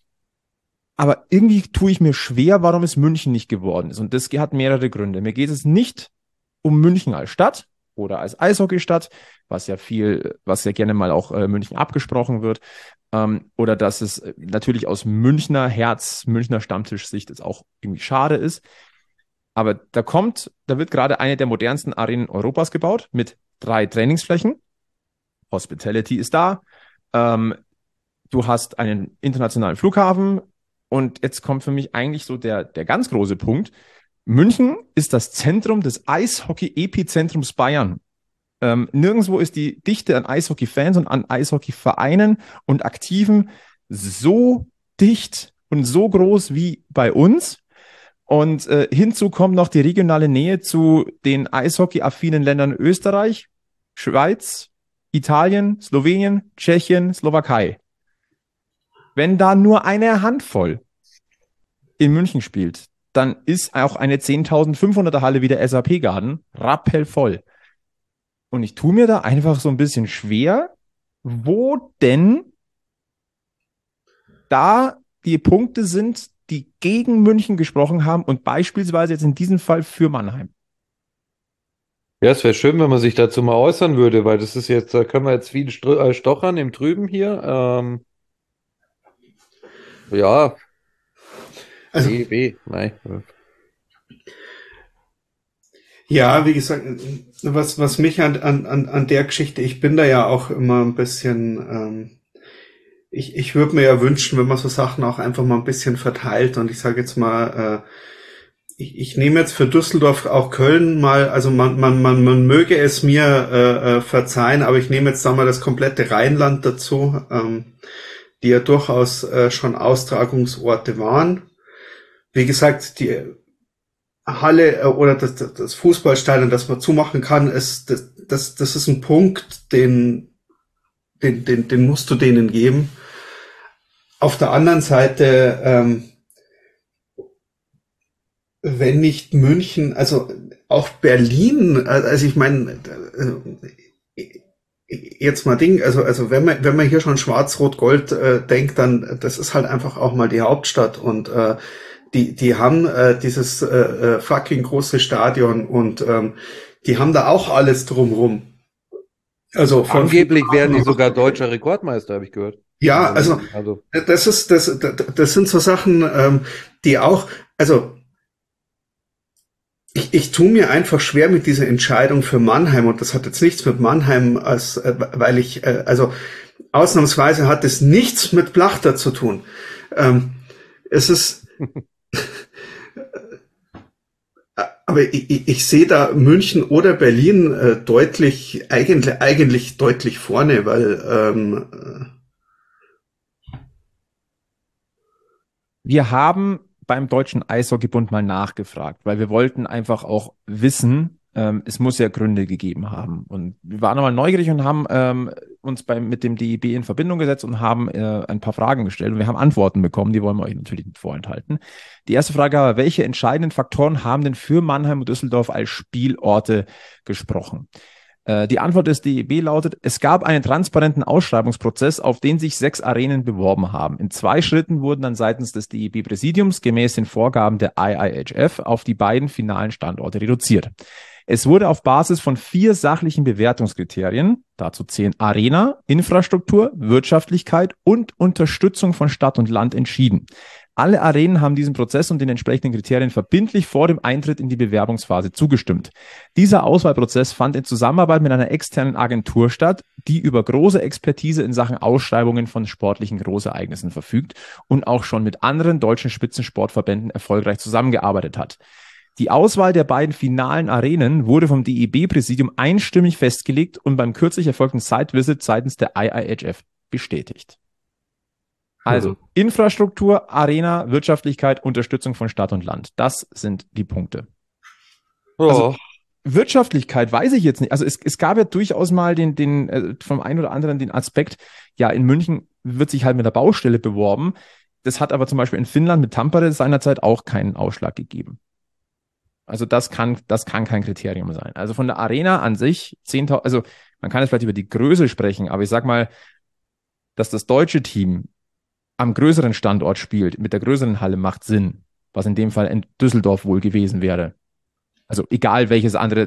Aber irgendwie tue ich mir schwer, warum es München nicht geworden ist. Und das hat mehrere Gründe. Mir geht es nicht um München als Stadt oder als Eishockeystadt, was ja gerne mal auch München abgesprochen wird, oder dass es natürlich aus Münchner Stammtischsicht jetzt auch irgendwie schade ist. Aber da wird gerade eine der modernsten Arenen Europas gebaut mit 3 Trainingsflächen. Hospitality ist da. Du hast einen internationalen Flughafen und jetzt kommt für mich eigentlich so der ganz große Punkt. München ist das Zentrum des Eishockey-Epizentrums Bayern. Nirgendwo ist die Dichte an Eishockey-Fans und an Eishockey-Vereinen und Aktiven so dicht und so groß wie bei uns. Und hinzu kommt noch die regionale Nähe zu den Eishockey-affinen Ländern Österreich, Schweiz, Italien, Slowenien, Tschechien, Slowakei. Wenn da nur eine Handvoll in München spielt, dann ist auch eine 10.500er Halle wie der SAP Garden rappelvoll. Und ich tue mir da einfach so ein bisschen schwer, wo denn da die Punkte sind, die gegen München gesprochen haben und beispielsweise jetzt in diesem Fall für Mannheim. Ja, es wäre schön, wenn man sich dazu mal äußern würde, weil das ist jetzt, da können wir jetzt viel stochern im Trüben hier. Ja. Also, nein. Ja, wie gesagt, was mich an der Geschichte, ich bin da ja auch immer ein bisschen, ich würde mir ja wünschen, wenn man so Sachen auch einfach mal ein bisschen verteilt, und ich sage jetzt mal, ich nehme jetzt für Düsseldorf auch Köln mal, also man möge es mir verzeihen, aber ich nehme jetzt da mal das komplette Rheinland dazu, die ja durchaus schon Austragungsorte waren. Wie gesagt, die Halle oder das Fußballstadion, das man zumachen kann, das ist ein Punkt, den musst du denen geben. Auf der anderen Seite, wenn nicht München, also auch Berlin, also ich meine, jetzt mal also wenn man hier schon Schwarz-Rot-Gold denkt, dann das ist halt einfach auch mal die Hauptstadt, und die haben dieses fucking große Stadion, und die haben da auch alles drumrum. Also angeblich werden die sogar deutscher Rekordmeister, habe ich gehört. Ja, also das sind so Sachen, die auch, also ich tue mir einfach schwer mit dieser Entscheidung für Mannheim, und das hat jetzt nichts mit Mannheim weil ich, also ausnahmsweise hat es nichts mit Plachter zu tun. Es ist, aber ich sehe da München oder Berlin eigentlich deutlich vorne, weil wir haben beim Deutschen Eishockeybund mal nachgefragt, weil wir wollten einfach auch wissen, es muss ja Gründe gegeben haben. Und wir waren nochmal neugierig und haben uns mit dem DEB in Verbindung gesetzt und haben ein paar Fragen gestellt. Und wir haben Antworten bekommen, die wollen wir euch natürlich nicht vorenthalten. Die erste Frage war, welche entscheidenden Faktoren haben denn für Mannheim und Düsseldorf als Spielorte gesprochen? Die Antwort des DEB lautet, es gab einen transparenten Ausschreibungsprozess, auf den sich 6 Arenen beworben haben. In 2 Schritten wurden dann seitens des DEB-Präsidiums gemäß den Vorgaben der IIHF auf die beiden finalen Standorte reduziert. Es wurde auf Basis von 4 sachlichen Bewertungskriterien, dazu zählen Arena, Infrastruktur, Wirtschaftlichkeit und Unterstützung von Stadt und Land entschieden. Alle Arenen haben diesem Prozess und den entsprechenden Kriterien verbindlich vor dem Eintritt in die Bewerbungsphase zugestimmt. Dieser Auswahlprozess fand in Zusammenarbeit mit einer externen Agentur statt, die über große Expertise in Sachen Ausschreibungen von sportlichen Großereignissen verfügt und auch schon mit anderen deutschen Spitzensportverbänden erfolgreich zusammengearbeitet hat. Die Auswahl der beiden finalen Arenen wurde vom DEB-Präsidium einstimmig festgelegt und beim kürzlich erfolgten Site-Visit seitens der IIHF bestätigt. Also Infrastruktur, Arena, Wirtschaftlichkeit, Unterstützung von Stadt und Land. Das sind die Punkte. Also, Wirtschaftlichkeit weiß ich jetzt nicht. Also es gab ja durchaus mal vom einen oder anderen den Aspekt, ja, in München wird sich halt mit der Baustelle beworben. Das hat aber zum Beispiel in Finnland mit Tampere seinerzeit auch keinen Ausschlag gegeben. Also das kann kein Kriterium sein. Also von der Arena an sich, 10.000, also man kann jetzt vielleicht über die Größe sprechen, aber ich sag mal, dass das deutsche Team am größeren Standort spielt, mit der größeren Halle, macht Sinn, was in dem Fall in Düsseldorf wohl gewesen wäre. Also egal welches andere,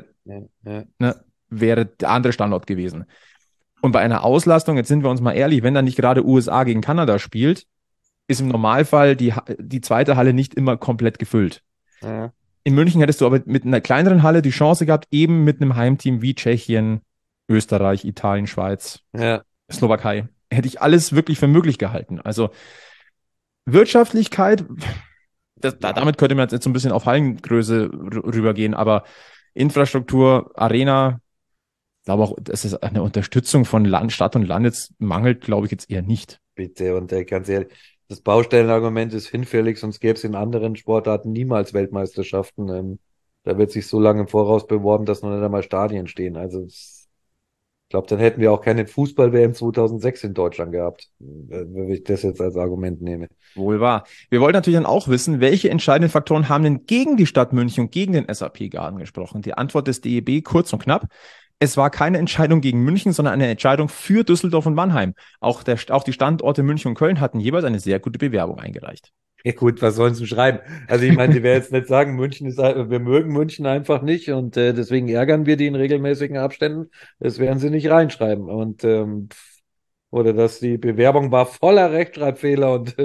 wäre der andere Standort gewesen. Und bei einer Auslastung, jetzt sind wir uns mal ehrlich, wenn dann nicht gerade USA gegen Kanada spielt, ist im Normalfall die zweite Halle nicht immer komplett gefüllt. Ja. In München hättest du aber mit einer kleineren Halle die Chance gehabt, eben mit einem Heimteam wie Tschechien, Österreich, Italien, Schweiz, Slowakei. Hätte ich alles wirklich für möglich gehalten. Also Wirtschaftlichkeit, damit könnte man jetzt so ein bisschen auf Hallengröße rübergehen, aber Infrastruktur, Arena, ich glaube auch, dass es eine Unterstützung von Stadt und Land jetzt mangelt, glaube ich jetzt eher nicht. Bitte, und ganz ehrlich, das Baustellenargument ist hinfällig, sonst gäbe es in anderen Sportarten niemals Weltmeisterschaften. Da wird sich so lange im Voraus beworben, dass noch nicht einmal Stadien stehen. Also ich glaube, dann hätten wir auch keine Fußball-WM 2006 in Deutschland gehabt, wenn ich das jetzt als Argument nehme. Wohl wahr. Wir wollten natürlich dann auch wissen, welche entscheidenden Faktoren haben denn gegen die Stadt München und gegen den SAP-Garden gesprochen? Die Antwort des DEB kurz und knapp. Es war keine Entscheidung gegen München, sondern eine Entscheidung für Düsseldorf und Mannheim. Auch die Standorte München und Köln hatten jeweils eine sehr gute Bewerbung eingereicht. Ja gut, was sollen sie schreiben? Also ich meine, die werden jetzt nicht sagen, wir mögen München einfach nicht und deswegen ärgern wir die in regelmäßigen Abständen. Das werden sie nicht reinschreiben. Und oder dass die Bewerbung war voller Rechtschreibfehler und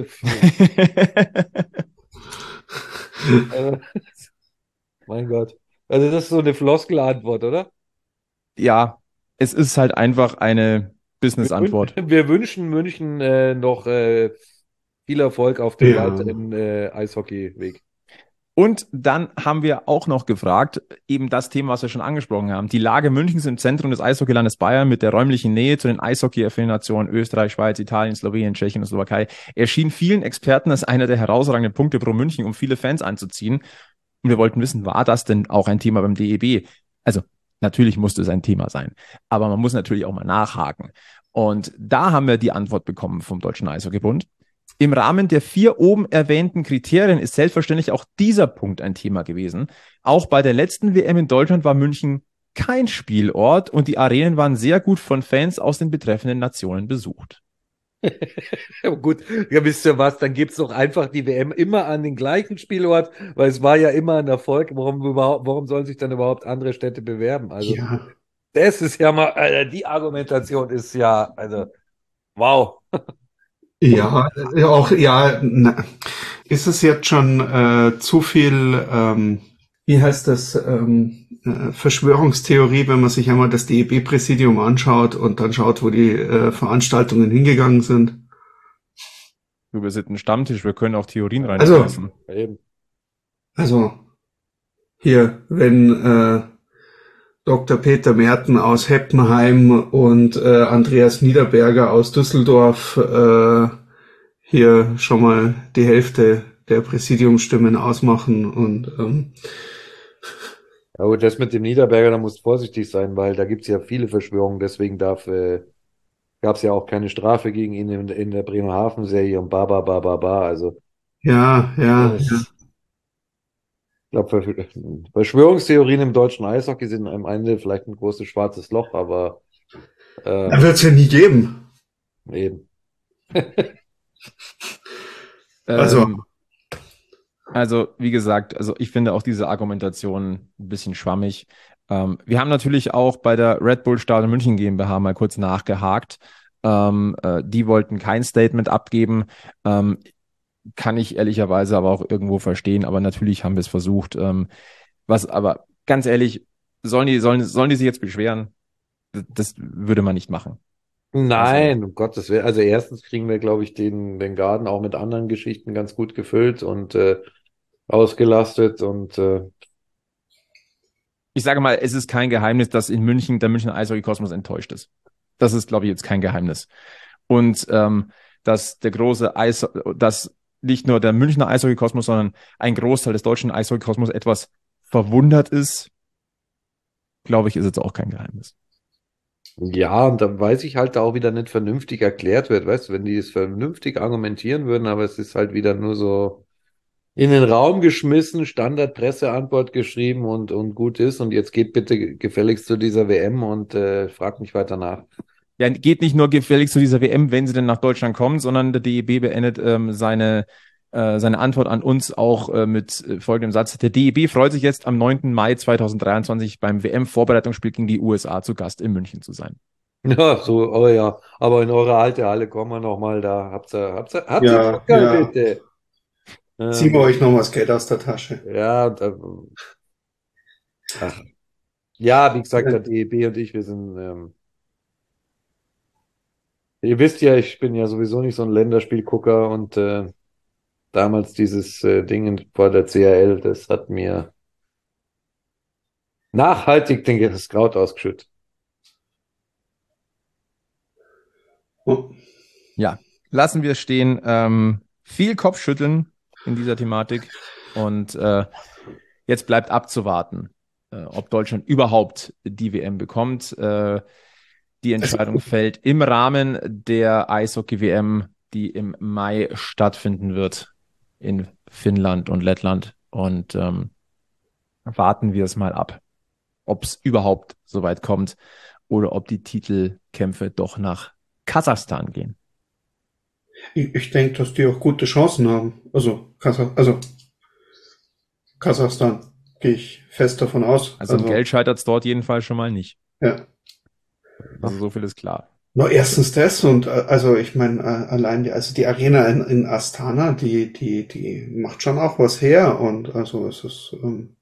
mein Gott. Also das ist so eine Floskelantwort, oder? Ja, es ist halt einfach eine Business-Antwort. Wir wünschen München noch viel Erfolg auf dem weiteren Eishockeyweg. Und dann haben wir auch noch gefragt, eben das Thema, was wir schon angesprochen haben, die Lage Münchens im Zentrum des Eishockeylandes Bayern mit der räumlichen Nähe zu den Eishockey-affinen Nationen Österreich, Schweiz, Italien, Slowenien, Tschechien und Slowakei erschien vielen Experten als einer der herausragenden Punkte pro München, um viele Fans anzuziehen. Und wir wollten wissen, war das denn auch ein Thema beim DEB? Also natürlich musste es ein Thema sein, aber man muss natürlich auch mal nachhaken. Und da haben wir die Antwort bekommen vom Deutschen Eishockeybund. Im Rahmen der 4 oben erwähnten Kriterien ist selbstverständlich auch dieser Punkt ein Thema gewesen. Auch bei der letzten WM in Deutschland war München kein Spielort und die Arenen waren sehr gut von Fans aus den betreffenden Nationen besucht. Gut, ja, wisst ihr was, dann gibt's doch einfach die WM immer an den gleichen Spielort, weil es war ja immer ein Erfolg. Warum sollen sich dann überhaupt andere Städte bewerben? Also, das ist ja mal, die Argumentation ist ja, also, wow. Ja, ist es jetzt schon zu viel, wie heißt das, Verschwörungstheorie, wenn man sich einmal das DEB-Präsidium anschaut und dann schaut, wo die Veranstaltungen hingegangen sind? Wir sind ein Stammtisch, wir können auch Theorien reinlassen. Also hier, wenn Dr. Peter Merten aus Heppenheim und Andreas Niederberger aus Düsseldorf hier schon mal die Hälfte der Präsidiumsstimmen ausmachen und aber das mit dem Niederberger, da musst du vorsichtig sein, weil da gibt's ja viele Verschwörungen, deswegen gab's ja auch keine Strafe gegen ihn in der Bremerhaven-Serie und also ja. Ich glaube, Verschwörungstheorien im deutschen Eishockey sind am Ende vielleicht ein großes schwarzes Loch, aber Da wird es ja nie geben. eben. Also, wie gesagt, also ich finde auch diese Argumentation ein bisschen schwammig. Wir haben natürlich auch bei der Red Bull Stadion München GmbH mal kurz nachgehakt. Die wollten kein Statement abgeben. Kann ich ehrlicherweise aber auch irgendwo verstehen. Aber natürlich haben wir es versucht. Aber ganz ehrlich, sollen die sich jetzt beschweren? Das würde man nicht machen. Nein, um Gottes Willen. Also erstens kriegen wir, glaube ich, den Garten auch mit anderen Geschichten ganz gut gefüllt und ausgelastet und Ich sage mal, es ist kein Geheimnis, dass in München der Münchner Eishockey-Kosmos enttäuscht ist. Das ist, glaube ich, jetzt kein Geheimnis. Und dass dass nicht nur der Münchner Eishockey-Kosmos, sondern ein Großteil des deutschen Eishockey-Kosmos etwas verwundert ist, glaube ich, ist jetzt auch kein Geheimnis. ja, und da weiß ich halt auch wieder nicht vernünftig erklärt wird, weißt du, wenn die es vernünftig argumentieren würden, aber es ist halt wieder nur so in den Raum geschmissen, Standard-Presseantwort geschrieben und gut ist und jetzt geht bitte gefälligst zu dieser WM und fragt nicht weiter nach. Ja, geht nicht nur gefälligst zu dieser WM, wenn sie denn nach Deutschland kommen, sondern der DEB beendet seine Antwort an uns auch mit folgendem Satz. Der DEB freut sich jetzt am 9. Mai 2023 beim WM-Vorbereitungsspiel gegen die USA zu Gast in München zu sein. Ja, so, oh ja, aber in eure alte Halle kommen wir nochmal, da habt ihr Ja, Schocker, ja. bitte. Ziehen wir euch noch mal das Geld aus der Tasche. Ja, ja, wie gesagt, der DEB und ich, wir sind, ihr wisst ja, ich bin ja sowieso nicht so ein Länderspielgucker und damals dieses Ding vor der CHL, das hat mir nachhaltig das Kraut ausgeschüttet. Ja, lassen wir es stehen. Viel Kopfschütteln in dieser Thematik und jetzt bleibt abzuwarten, ob Deutschland überhaupt die WM bekommt. Die Entscheidung fällt im Rahmen der Eishockey-WM, die im Mai stattfinden wird in Finnland und Lettland. Und warten wir es mal ab, ob es überhaupt so weit kommt oder ob die Titelkämpfe doch nach Kasachstan gehen. Ich denke, dass die auch gute Chancen haben. Also Kasachstan, gehe ich fest davon aus. Also im Geld scheitert es dort jedenfalls schon mal nicht. Ja. Also so viel ist klar. Nur erstens das und also ich meine allein die Arena in Astana, die macht schon auch was her und also es ist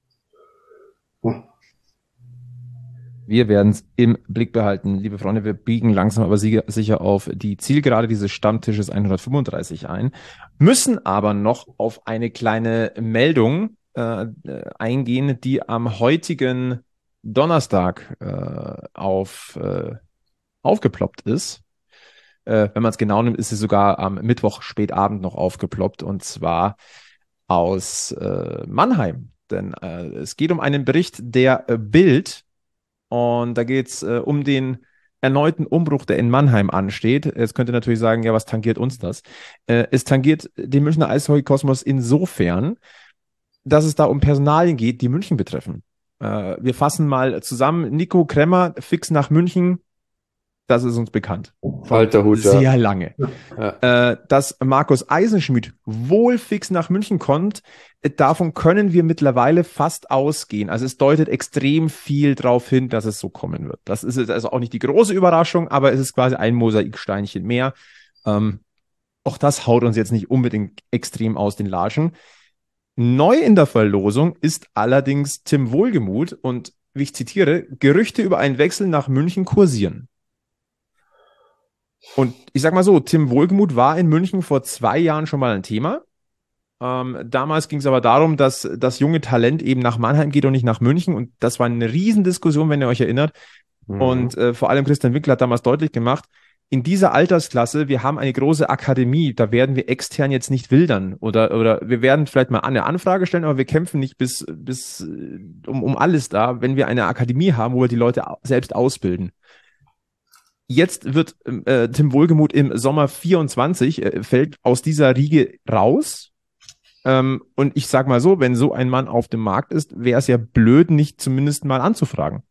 Wir werden es im Blick behalten, liebe Freunde. Wir biegen langsam aber sicher auf die Zielgerade dieses Stammtisches 135 ein, müssen aber noch auf eine kleine Meldung eingehen, die am heutigen Donnerstag aufgeploppt ist. Wenn man es genau nimmt, ist sie sogar am Mittwoch spätabend noch aufgeploppt und zwar aus Mannheim. Denn es geht um einen Bericht der Bild. Und da geht es um den erneuten Umbruch, der in Mannheim ansteht. Jetzt könnt ihr natürlich sagen, ja, was tangiert uns das? Es tangiert den Münchner Eishockey-Kosmos insofern, dass es da um Personalien geht, die München betreffen. Wir fassen mal zusammen. Nico Kremmer fix nach München. Das ist uns bekannt. Alter Hut, ja. Sehr lange. Ja. Dass Markus Eisenschmidt wohl fix nach München kommt, davon können wir mittlerweile fast ausgehen. Also es deutet extrem viel darauf hin, dass es so kommen wird. Das ist jetzt also auch nicht die große Überraschung, aber es ist quasi ein Mosaiksteinchen mehr. Auch das haut uns jetzt nicht unbedingt extrem aus den Latschen. Neu in der Verlosung ist allerdings Tim Wohlgemuth und, wie ich zitiere, Gerüchte über einen Wechsel nach München kursieren. Und ich sag mal so, Tim Wohlgemuth war in München vor 2 Jahren schon mal ein Thema. Damals ging es aber darum, dass das junge Talent eben nach Mannheim geht und nicht nach München. Und das war eine Riesendiskussion, wenn ihr euch erinnert. Mhm. Und vor allem Christian Winkler hat damals deutlich gemacht, in dieser Altersklasse, wir haben eine große Akademie, da werden wir extern jetzt nicht wildern. Oder wir werden vielleicht mal eine Anfrage stellen, aber wir kämpfen nicht um alles da, wenn wir eine Akademie haben, wo wir die Leute selbst ausbilden. Jetzt wird Tim Wohlgemuth im Sommer 24, fällt aus dieser Riege raus. Und ich sag mal so, wenn so ein Mann auf dem Markt ist, wäre es ja blöd, nicht zumindest mal anzufragen.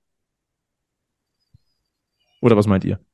Oder was meint ihr?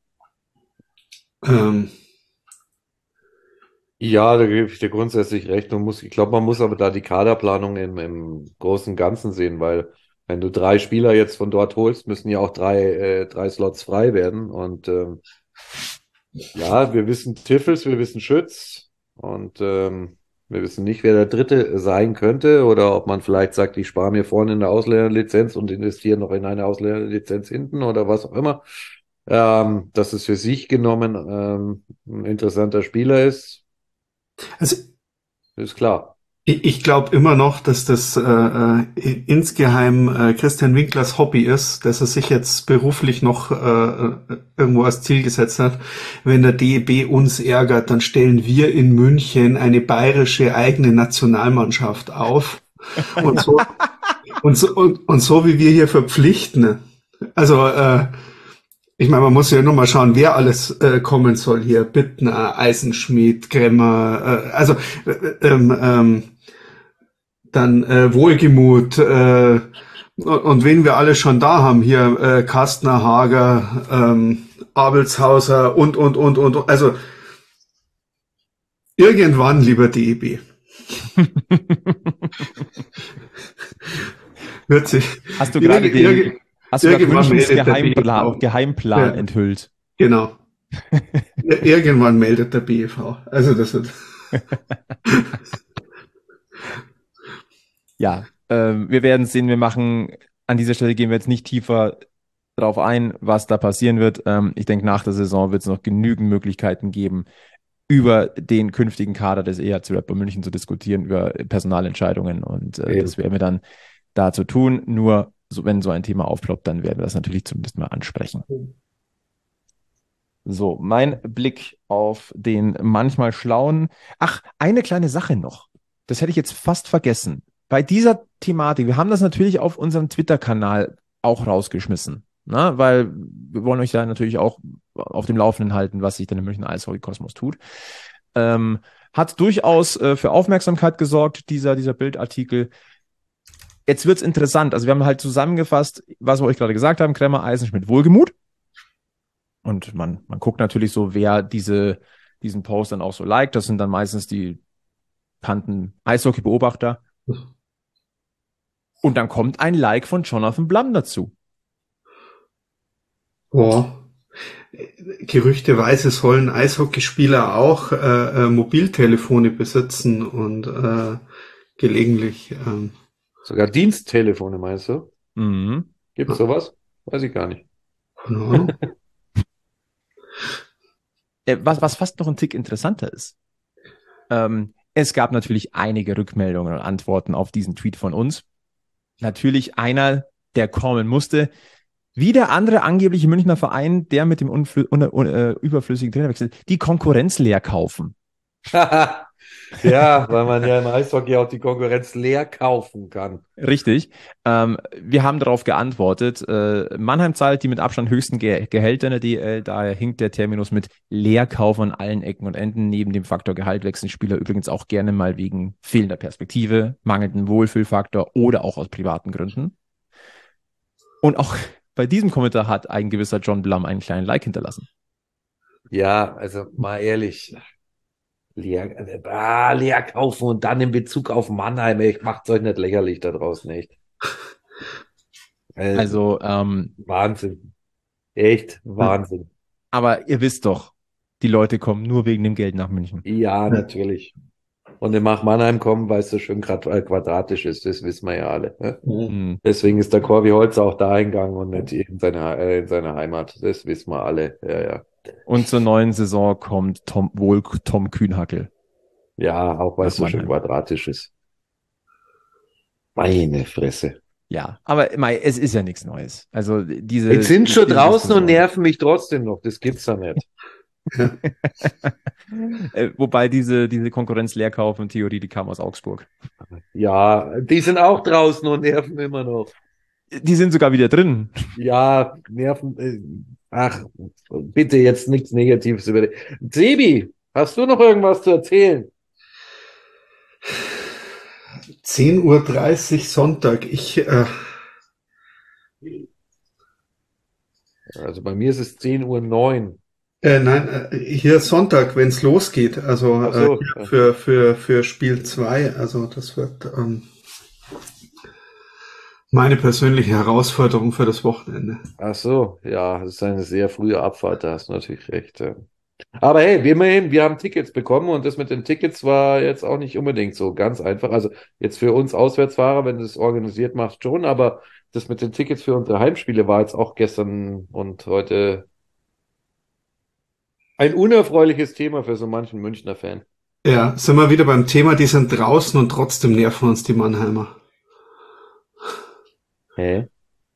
Ja, da gebe ich dir grundsätzlich recht. Ich glaube, man muss aber da die Kaderplanung im großen und Ganzen sehen, weil wenn du 3 Spieler jetzt von dort holst, müssen ja auch 3 Slots frei werden. Und ja, wir wissen Tiffels, wir wissen Schütz und wir wissen nicht, wer der Dritte sein könnte oder ob man vielleicht sagt, ich spare mir vorne eine Ausleihlizenz und investiere noch in eine Ausleihlizenz hinten oder was auch immer. Dass es für sich genommen ein interessanter Spieler ist. Also, ist klar. Ich glaube immer noch, dass das insgeheim Christian Winklers Hobby ist, dass er sich jetzt beruflich noch irgendwo als Ziel gesetzt hat. Wenn der DEB uns ärgert, dann stellen wir in München eine bayerische eigene Nationalmannschaft auf. Und so, und so wie wir hier verpflichten. Also ich meine, man muss ja nur mal schauen, wer alles kommen soll hier. Bittner, Eisenschmidt, Gremmer, dann Wohlgemuth und wen wir alle schon da haben hier, Kastner, Hager, Abelshauser und. Also irgendwann, lieber DEB. Wird sich. Hast du gerade Münchens Geheimplan enthüllt? Genau. Irgendwann meldet der BFV. Also das wird. Ja, wir werden sehen. An dieser Stelle gehen wir jetzt nicht tiefer drauf ein, was da passieren wird. Ich denke, nach der Saison wird es noch genügend Möglichkeiten geben, über den künftigen Kader des EHC Red Bull München zu diskutieren, über Personalentscheidungen. Und das werden wir dann dazu tun. Nur wenn so ein Thema aufploppt, dann werden wir das natürlich zumindest mal ansprechen. So, mein Blick auf den manchmal schlauen. Ach, eine kleine Sache noch. Das hätte ich jetzt fast vergessen. Bei dieser Thematik, wir haben das natürlich auf unserem Twitter-Kanal auch rausgeschmissen, ne? Weil wir wollen euch da natürlich auch auf dem Laufenden halten, was sich denn im Münchner Eishockey-Kosmos tut. Hat durchaus für Aufmerksamkeit gesorgt, dieser Bildartikel. Jetzt wird's interessant. Also wir haben halt zusammengefasst, was wir euch gerade gesagt haben, Kremmer, Eisenschmidt, Wohlgemuth. Und man guckt natürlich so, wer diesen Post dann auch so liked. Das sind dann meistens die bekannten Eishockey-Beobachter. Und dann kommt ein Like von Jonathan Blum dazu. Boah. Gerüchteweise sollen Eishockeyspieler auch Mobiltelefone besitzen und gelegentlich sogar Diensttelefone, meinst du? Mhm. Gibt es sowas? Weiß ich gar nicht. No. Was fast noch ein Tick interessanter ist. Es gab natürlich einige Rückmeldungen und Antworten auf diesen Tweet von uns. Natürlich einer, der kommen musste. Wie der andere angebliche Münchner Verein, der mit dem überflüssigen Trainerwechsel die Konkurrenz leer kaufen. Ja, weil man ja im Eishockey auch die Konkurrenz leer kaufen kann. Richtig. Wir haben darauf geantwortet. Mannheim zahlt die mit Abstand höchsten Gehälter in der DL. Daher hinkt der Terminus mit Leerkauf an allen Ecken und Enden. Neben dem Faktor Gehalt wechseln Spieler übrigens auch gerne mal wegen fehlender Perspektive, mangelnden Wohlfühlfaktor oder auch aus privaten Gründen. Und auch bei diesem Kommentar hat ein gewisser John Blum einen kleinen Like hinterlassen. Ja, also mal ehrlich. Leer kaufen und dann in Bezug auf Mannheim, ich macht's euch nicht lächerlich da draußen, echt. Also, Wahnsinn. Echt Wahnsinn. Aber ihr wisst doch, die Leute kommen nur wegen dem Geld nach München. Ja, natürlich. Und nach Mannheim kommen, weil es so schön quadratisch ist, das wissen wir ja alle. Ne? Mhm. Deswegen ist der Corby Holz auch da eingegangen und nicht in seiner Heimat. Das wissen wir alle. Ja. Und zur neuen Saison kommt Tom Kühnhackel. Ja, auch weil es so schön quadratisch ist. Meine Fresse. Ja, aber es ist ja nichts Neues. Also Jetzt sind schon draußen und nerven mich trotzdem noch. Das gibt's ja nicht. Wobei diese Konkurrenz-Leerkaufen-Theorie, die kam aus Augsburg. Ja, die sind auch draußen und nerven immer noch. Die sind sogar wieder drin. Ja, nerven. Ach, bitte jetzt nichts Negatives über den. Sebi, hast du noch irgendwas zu erzählen? 10:30 Uhr Sonntag. Also bei mir ist es 10:09 Uhr. Nein, hier Sonntag, wenn es losgeht. Also so, für Spiel 2. Also das wird meine persönliche Herausforderung für das Wochenende. Ach so, ja, das ist eine sehr frühe Abfahrt, da hast du natürlich recht. Ja. Aber hey, immerhin, wir haben Tickets bekommen und das mit den Tickets war jetzt auch nicht unbedingt so ganz einfach. Also jetzt für uns Auswärtsfahrer, wenn du es organisiert machst, schon, aber das mit den Tickets für unsere Heimspiele war jetzt auch gestern und heute ein unerfreuliches Thema für so manchen Münchner Fan. Ja, sind wir wieder beim Thema, die sind draußen und trotzdem nerven uns die Mannheimer. Hä?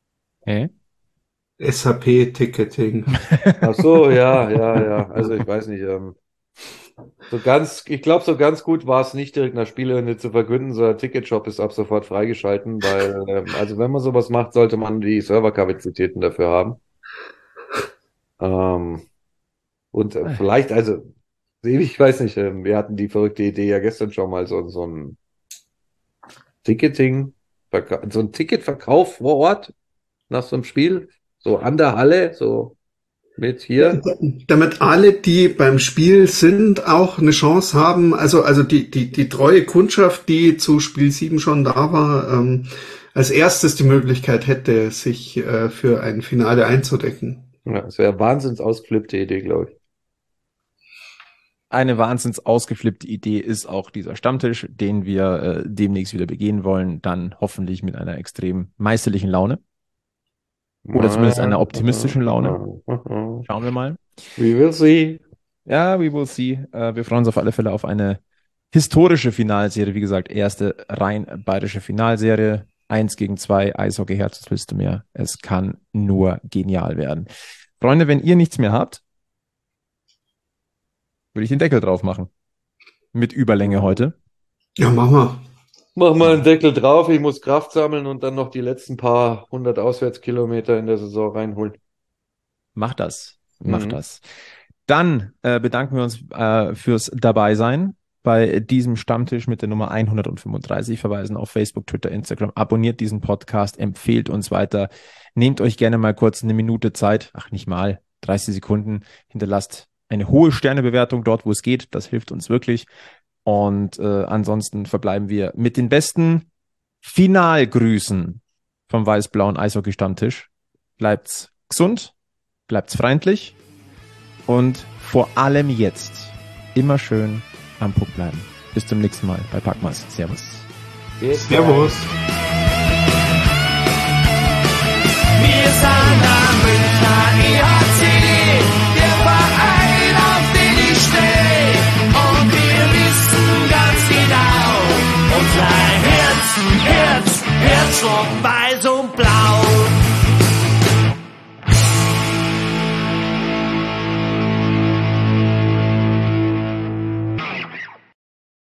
SAP-Ticketing. Ach so, ja. Also ich weiß nicht. Ich glaube, so ganz gut war es nicht, direkt nach Spielende zu verkünden, so der Ticketshop ist ab sofort freigeschalten, weil, also wenn man sowas macht, sollte man die Serverkapazitäten dafür haben. Und vielleicht, also, ich weiß nicht, wir hatten die verrückte Idee ja gestern schon mal, so ein Ticketing, so ein Ticketverkauf vor Ort nach so einem Spiel, so an der Halle, so mit hier. Damit alle, die beim Spiel sind, auch eine Chance haben, also die treue Kundschaft, die zu Spiel 7 schon da war, als erstes die Möglichkeit hätte, sich für ein Finale einzudecken. Ja, das wäre eine wahnsinns ausgeflippte Idee, glaube ich. Eine wahnsinns ausgeflippte Idee ist auch dieser Stammtisch, den wir demnächst wieder begehen wollen, dann hoffentlich mit einer extrem meisterlichen Laune. Oder zumindest einer optimistischen Laune. Schauen wir mal. We will see. Ja, we will see. Wir freuen uns auf alle Fälle auf eine historische Finalserie. Wie gesagt, erste rein bayerische Finalserie. 1-2, Eishockey-Herz, was willst du mehr? Es kann nur genial werden. Freunde, wenn ihr nichts mehr habt, würde ich den Deckel drauf machen. Mit Überlänge heute. Ja, mach mal. Mach mal einen Deckel drauf, ich muss Kraft sammeln und dann noch die letzten paar 100 Auswärtskilometer in der Saison reinholen. Mach das. Dann bedanken wir uns fürs Dabeisein bei diesem Stammtisch mit der Nummer 135. Verweisen auf Facebook, Twitter, Instagram. Abonniert diesen Podcast, empfehlt uns weiter. Nehmt euch gerne mal kurz eine Minute Zeit, nicht mal, 30 Sekunden, hinterlasst eine hohe Sternebewertung dort, wo es geht. Das hilft uns wirklich. Und ansonsten verbleiben wir mit den besten Finalgrüßen vom weiß-blauen Eishockey-Stammtisch. Bleibt's gesund, bleibt's freundlich und vor allem jetzt immer schön am Puck bleiben. Bis zum nächsten Mal bei Packmas. Servus. Servus.